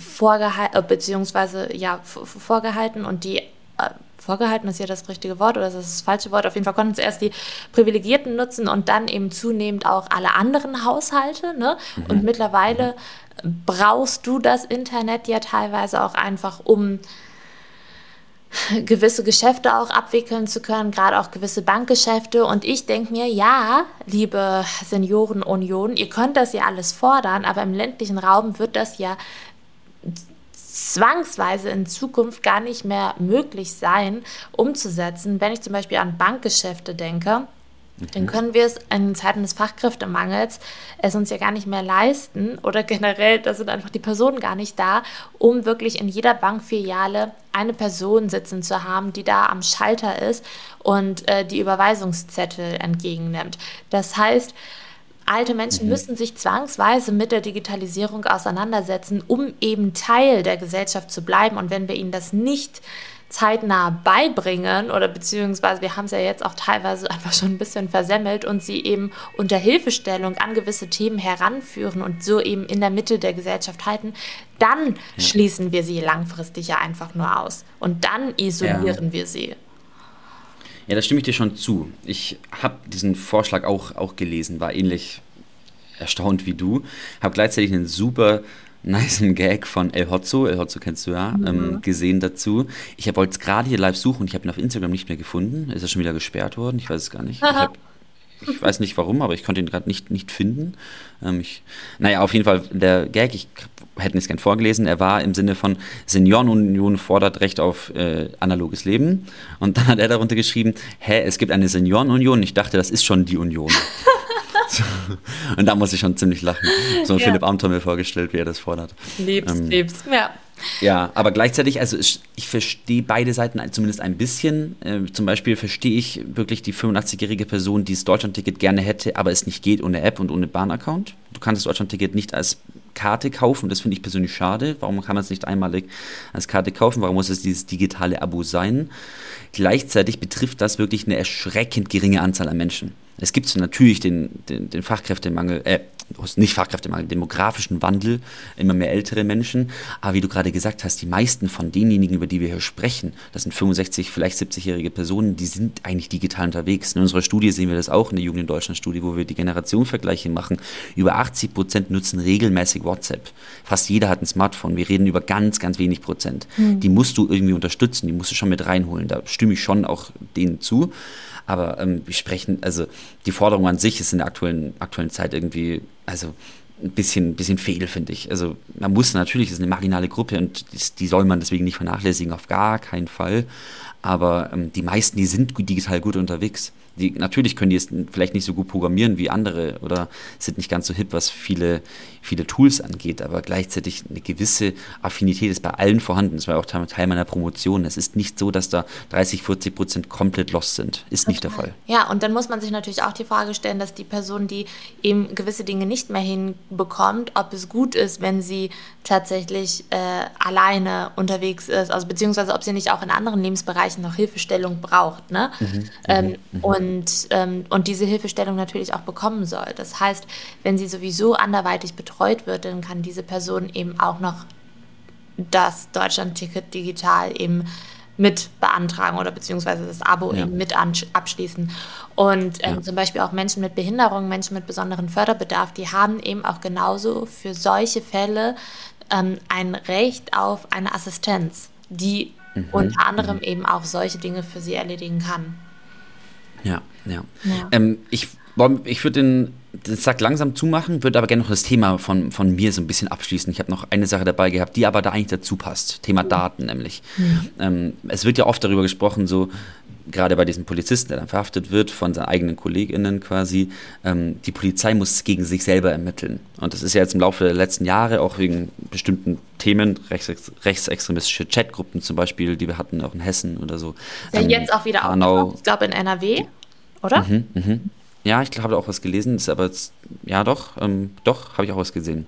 vorgehalten und die vorgehalten ist ja das richtige Wort oder ist das falsche Wort? Auf jeden Fall konnten es erst die Privilegierten nutzen und dann eben zunehmend auch alle anderen Haushalte, ne? Und mittlerweile brauchst du das Internet ja teilweise auch einfach, um gewisse Geschäfte auch abwickeln zu können, gerade auch gewisse Bankgeschäfte. Und ich denke mir, ja, liebe Seniorenunion, ihr könnt das ja alles fordern, aber im ländlichen Raum wird das ja zwangsweise in Zukunft gar nicht mehr möglich sein, umzusetzen. Wenn ich zum Beispiel an Bankgeschäfte denke, dann können wir es in Zeiten des Fachkräftemangels es uns ja gar nicht mehr leisten oder generell, da sind einfach die Personen gar nicht da, um wirklich in jeder Bankfiliale eine Person sitzen zu haben, die da am Schalter ist und die Überweisungszettel entgegennimmt. Das heißt, alte Menschen müssen sich zwangsweise mit der Digitalisierung auseinandersetzen, um eben Teil der Gesellschaft zu bleiben. Und wenn wir ihnen das nicht zeitnah beibringen oder beziehungsweise wir haben es ja jetzt auch teilweise einfach schon ein bisschen versemmelt und sie eben unter Hilfestellung an gewisse Themen heranführen und so eben in der Mitte der Gesellschaft halten, dann schließen wir sie langfristig ja einfach nur aus und dann isolieren wir sie. Ja, da stimme ich dir schon zu. Ich habe diesen Vorschlag auch gelesen, war ähnlich erstaunt wie du, habe gleichzeitig einen super nicen Gag von El Hotzo kennst du ja, gesehen dazu. Ich wollte es gerade hier live suchen und ich habe ihn auf Instagram nicht mehr gefunden. Ist er schon wieder gesperrt worden? Ich weiß es gar nicht. Ich weiß nicht warum, aber ich konnte ihn gerade nicht finden. Auf jeden Fall der Gag, ich hätte es gern vorgelesen, er war im Sinne von Seniorenunion fordert Recht auf analoges Leben. Und dann hat er darunter geschrieben, es gibt eine Seniorenunion, ich dachte, das ist schon die Union. So. Und da muss ich schon ziemlich lachen. So Philipp Amthor mir vorgestellt, wie er das fordert. Liebst, ja. Ja, aber gleichzeitig, also ich verstehe beide Seiten zumindest ein bisschen. Zum Beispiel verstehe ich wirklich die 85-jährige Person, die das Deutschlandticket gerne hätte, aber es nicht geht ohne App und ohne Bahnaccount. Du kannst das Deutschlandticket nicht als Karte kaufen, das finde ich persönlich schade. Warum kann man es nicht einmalig als Karte kaufen? Warum muss es dieses digitale Abo sein? Gleichzeitig betrifft das wirklich eine erschreckend geringe Anzahl an Menschen. Es gibt natürlich den Fachkräftemangel, nicht Fachkräftemangel, demografischen Wandel, immer mehr ältere Menschen. Aber wie du gerade gesagt hast, die meisten von denjenigen, über die wir hier sprechen, das sind 65, vielleicht 70-jährige Personen, die sind eigentlich digital unterwegs. In unserer Studie sehen wir das auch, in der Jugend in Deutschland Studie, wo wir die Generationenvergleiche machen. Über 80% nutzen regelmäßig WhatsApp. Fast jeder hat ein Smartphone. Wir reden über ganz, ganz wenig Prozent. Die musst du irgendwie unterstützen, die musst du schon mit reinholen. Da stimme ich schon auch denen zu. Aber wir sprechen, also die Forderung an sich ist in der aktuellen Zeit irgendwie, also ein bisschen fehl, finde ich. Also man muss natürlich, das ist eine marginale Gruppe und die soll man deswegen nicht vernachlässigen, auf gar keinen Fall. Aber die meisten, die sind digital gut unterwegs. Natürlich können die es vielleicht nicht so gut programmieren wie andere oder sind nicht ganz so hip, was viele Tools angeht, aber gleichzeitig eine gewisse Affinität ist bei allen vorhanden. Das war auch Teil meiner Promotion. Es ist nicht so, dass da 30-40% komplett lost sind. Ist nicht der Fall. Ja, und dann muss man sich natürlich auch die Frage stellen, dass die Person, die eben gewisse Dinge nicht mehr hinbekommt, ob es gut ist, wenn sie tatsächlich alleine unterwegs ist, also beziehungsweise ob sie nicht auch in anderen Lebensbereichen noch Hilfestellung braucht, ne? Und diese Hilfestellung natürlich auch bekommen soll. Das heißt, wenn sie sowieso anderweitig betreut wird, dann kann diese Person eben auch noch das Deutschland-Ticket digital eben mit beantragen oder beziehungsweise das Abo eben mit abschließen. Und zum Beispiel auch Menschen mit Behinderung, Menschen mit besonderem Förderbedarf, die haben eben auch genauso für solche Fälle ein Recht auf eine Assistenz, die unter anderem eben auch solche Dinge für sie erledigen kann. Ja. Ich würde den Sack langsam zumachen, würde aber gerne noch das Thema von mir so ein bisschen abschließen. Ich habe noch eine Sache dabei gehabt, die aber da eigentlich dazu passt. Thema Daten nämlich. Es wird ja oft darüber gesprochen, so gerade bei diesem Polizisten, der dann verhaftet wird von seinen eigenen KollegInnen quasi, die Polizei muss gegen sich selber ermitteln. Und das ist ja jetzt im Laufe der letzten Jahre auch wegen bestimmten Themen, rechtsextremistische Chatgruppen zum Beispiel, die wir hatten auch in Hessen oder so. Ja, jetzt auch wieder aufgetaucht, ich glaube in NRW, oder? Ja, ich habe auch was gelesen, ist aber jetzt, ja doch, habe ich auch was gesehen.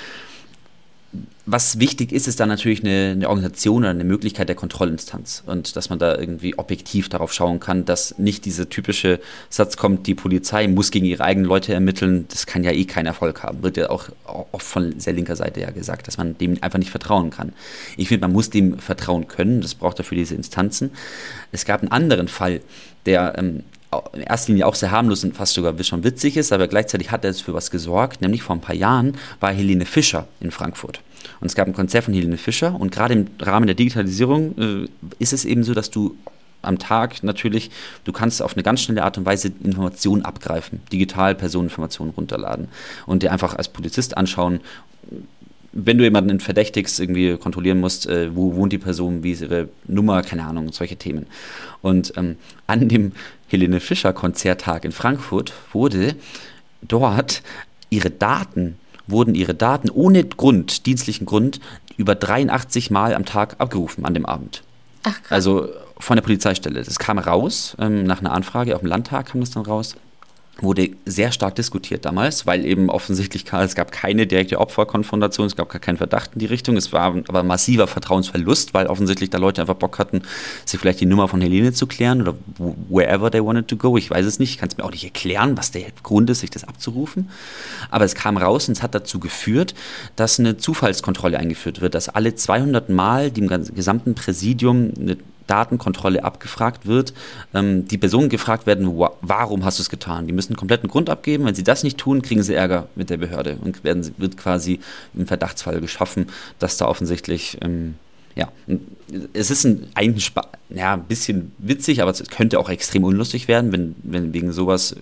Was wichtig ist, ist dann natürlich eine Organisation oder eine Möglichkeit der Kontrollinstanz und dass man da irgendwie objektiv darauf schauen kann, dass nicht dieser typische Satz kommt, die Polizei muss gegen ihre eigenen Leute ermitteln, das kann ja eh keinen Erfolg haben. Wird ja auch oft von sehr linker Seite ja gesagt, dass man dem einfach nicht vertrauen kann. Ich finde, man muss dem vertrauen können, das braucht dafür diese Instanzen. Es gab einen anderen Fall, der in erster Linie auch sehr harmlos und fast sogar schon witzig ist, aber gleichzeitig hat er für was gesorgt, nämlich vor ein paar Jahren war Helene Fischer in Frankfurt. Und es gab ein Konzert von Helene Fischer und gerade im Rahmen der Digitalisierung ist es eben so, dass du am Tag natürlich, du kannst auf eine ganz schnelle Art und Weise Informationen abgreifen, digital Personeninformationen runterladen und dir einfach als Polizist anschauen, wenn du jemanden verdächtigst, irgendwie kontrollieren musst, wo wohnt die Person, wie ist ihre Nummer, keine Ahnung, solche Themen. Und an dem Helene Fischer Konzerttag in Frankfurt wurden ihre Daten ohne dienstlichen Grund, über 83 Mal am Tag abgerufen an dem Abend. Ach, krass. Also von der Polizeistelle. Das kam raus, nach einer Anfrage auf dem Landtag kam das dann raus. Wurde sehr stark diskutiert damals, weil eben offensichtlich es gab keine direkte Opferkonfrontation, es gab gar keinen Verdacht in die Richtung, es war aber ein massiver Vertrauensverlust, weil offensichtlich da Leute einfach Bock hatten, sich vielleicht die Nummer von Helene zu klären oder wherever they wanted to go, ich weiß es nicht, ich kann es mir auch nicht erklären, was der Grund ist, sich das abzurufen, aber es kam raus und es hat dazu geführt, dass eine Zufallskontrolle eingeführt wird, dass alle 200 Mal dem gesamten Präsidium eine Datenkontrolle abgefragt wird, die Personen gefragt werden, warum hast du es getan? Die müssen einen kompletten Grund abgeben. Wenn sie das nicht tun, kriegen sie Ärger mit der Behörde und wird quasi ein Verdachtsfall geschaffen, dass da offensichtlich, es ist ein bisschen witzig, aber es könnte auch extrem unlustig werden, wenn wegen sowas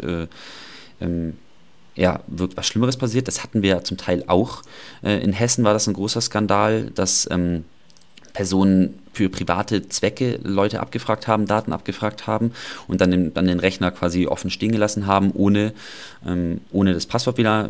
wird was Schlimmeres passiert. Das hatten wir ja zum Teil auch. In Hessen war das ein großer Skandal, dass Personen für private Zwecke Leute abgefragt haben, Daten abgefragt haben und dann den Rechner quasi offen stehen gelassen haben, ohne das Passwort wieder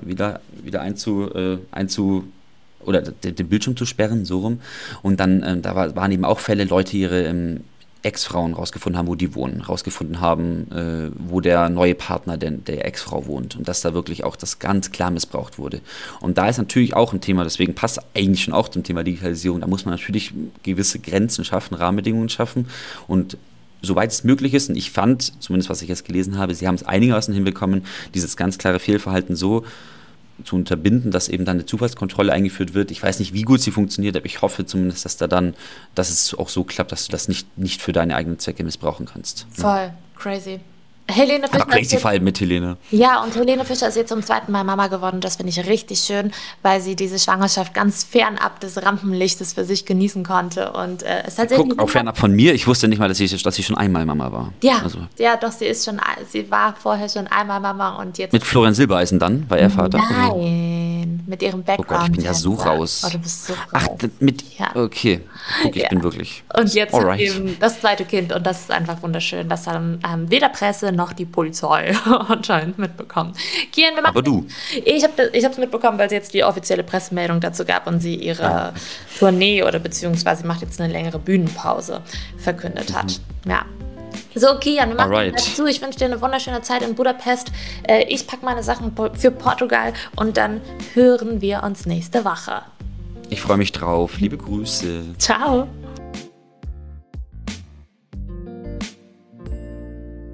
oder den Bildschirm zu sperren, so rum. Und dann waren eben auch Fälle, Leute ihre Ex-Frauen rausgefunden haben, wo die wohnen, rausgefunden haben, wo der neue Partner der Ex-Frau wohnt und dass da wirklich auch das ganz klar missbraucht wurde. Und da ist natürlich auch ein Thema, deswegen passt eigentlich schon auch zum Thema Digitalisierung, da muss man natürlich gewisse Grenzen schaffen, Rahmenbedingungen schaffen und soweit es möglich ist, und ich fand, zumindest was ich jetzt gelesen habe, sie haben es einigermaßen hinbekommen, dieses ganz klare Fehlverhalten so zu unterbinden, dass eben dann eine Zufallskontrolle eingeführt wird. Ich weiß nicht, wie gut sie funktioniert, aber ich hoffe zumindest, dass es auch so klappt, dass du das nicht für deine eigenen Zwecke missbrauchen kannst. Voll, crazy. Helene Fischer. Aber crazy Fall mit Helene. Ja, und Helene Fischer ist jetzt zum 2. Mal Mama geworden. Das finde ich richtig schön, weil sie diese Schwangerschaft ganz fernab des Rampenlichtes für sich genießen konnte. Und es hat Guck, auch fernab von mir. Ich wusste nicht mal, dass sie schon einmal Mama war. Ja, ja, doch, sie war vorher schon einmal Mama und jetzt. Mit Florian Silbereisen dann, war er Vater? Nein. mit ihrem Oh Gott, Background. ich bin ja so raus. Oh, du bist so raus. Ach, Ja. okay. Guck, ich Ja. bin wirklich. Und jetzt Alright. eben das zweite Kind und das ist einfach wunderschön, dass dann weder Presse noch die Polizei anscheinend mitbekommen. Kian, wir machen Aber du. Ich habe es mitbekommen, weil es jetzt die offizielle Pressemeldung dazu gab und sie ihre Tournee oder beziehungsweise macht jetzt eine längere Bühnenpause verkündet hat. Ja. So, Kian, wir machen Alright. jetzt zu. Ich wünsche dir eine wunderschöne Zeit in Budapest. Ich packe meine Sachen für Portugal und dann hören wir uns nächste Woche. Ich freue mich drauf. Liebe Grüße. Ciao.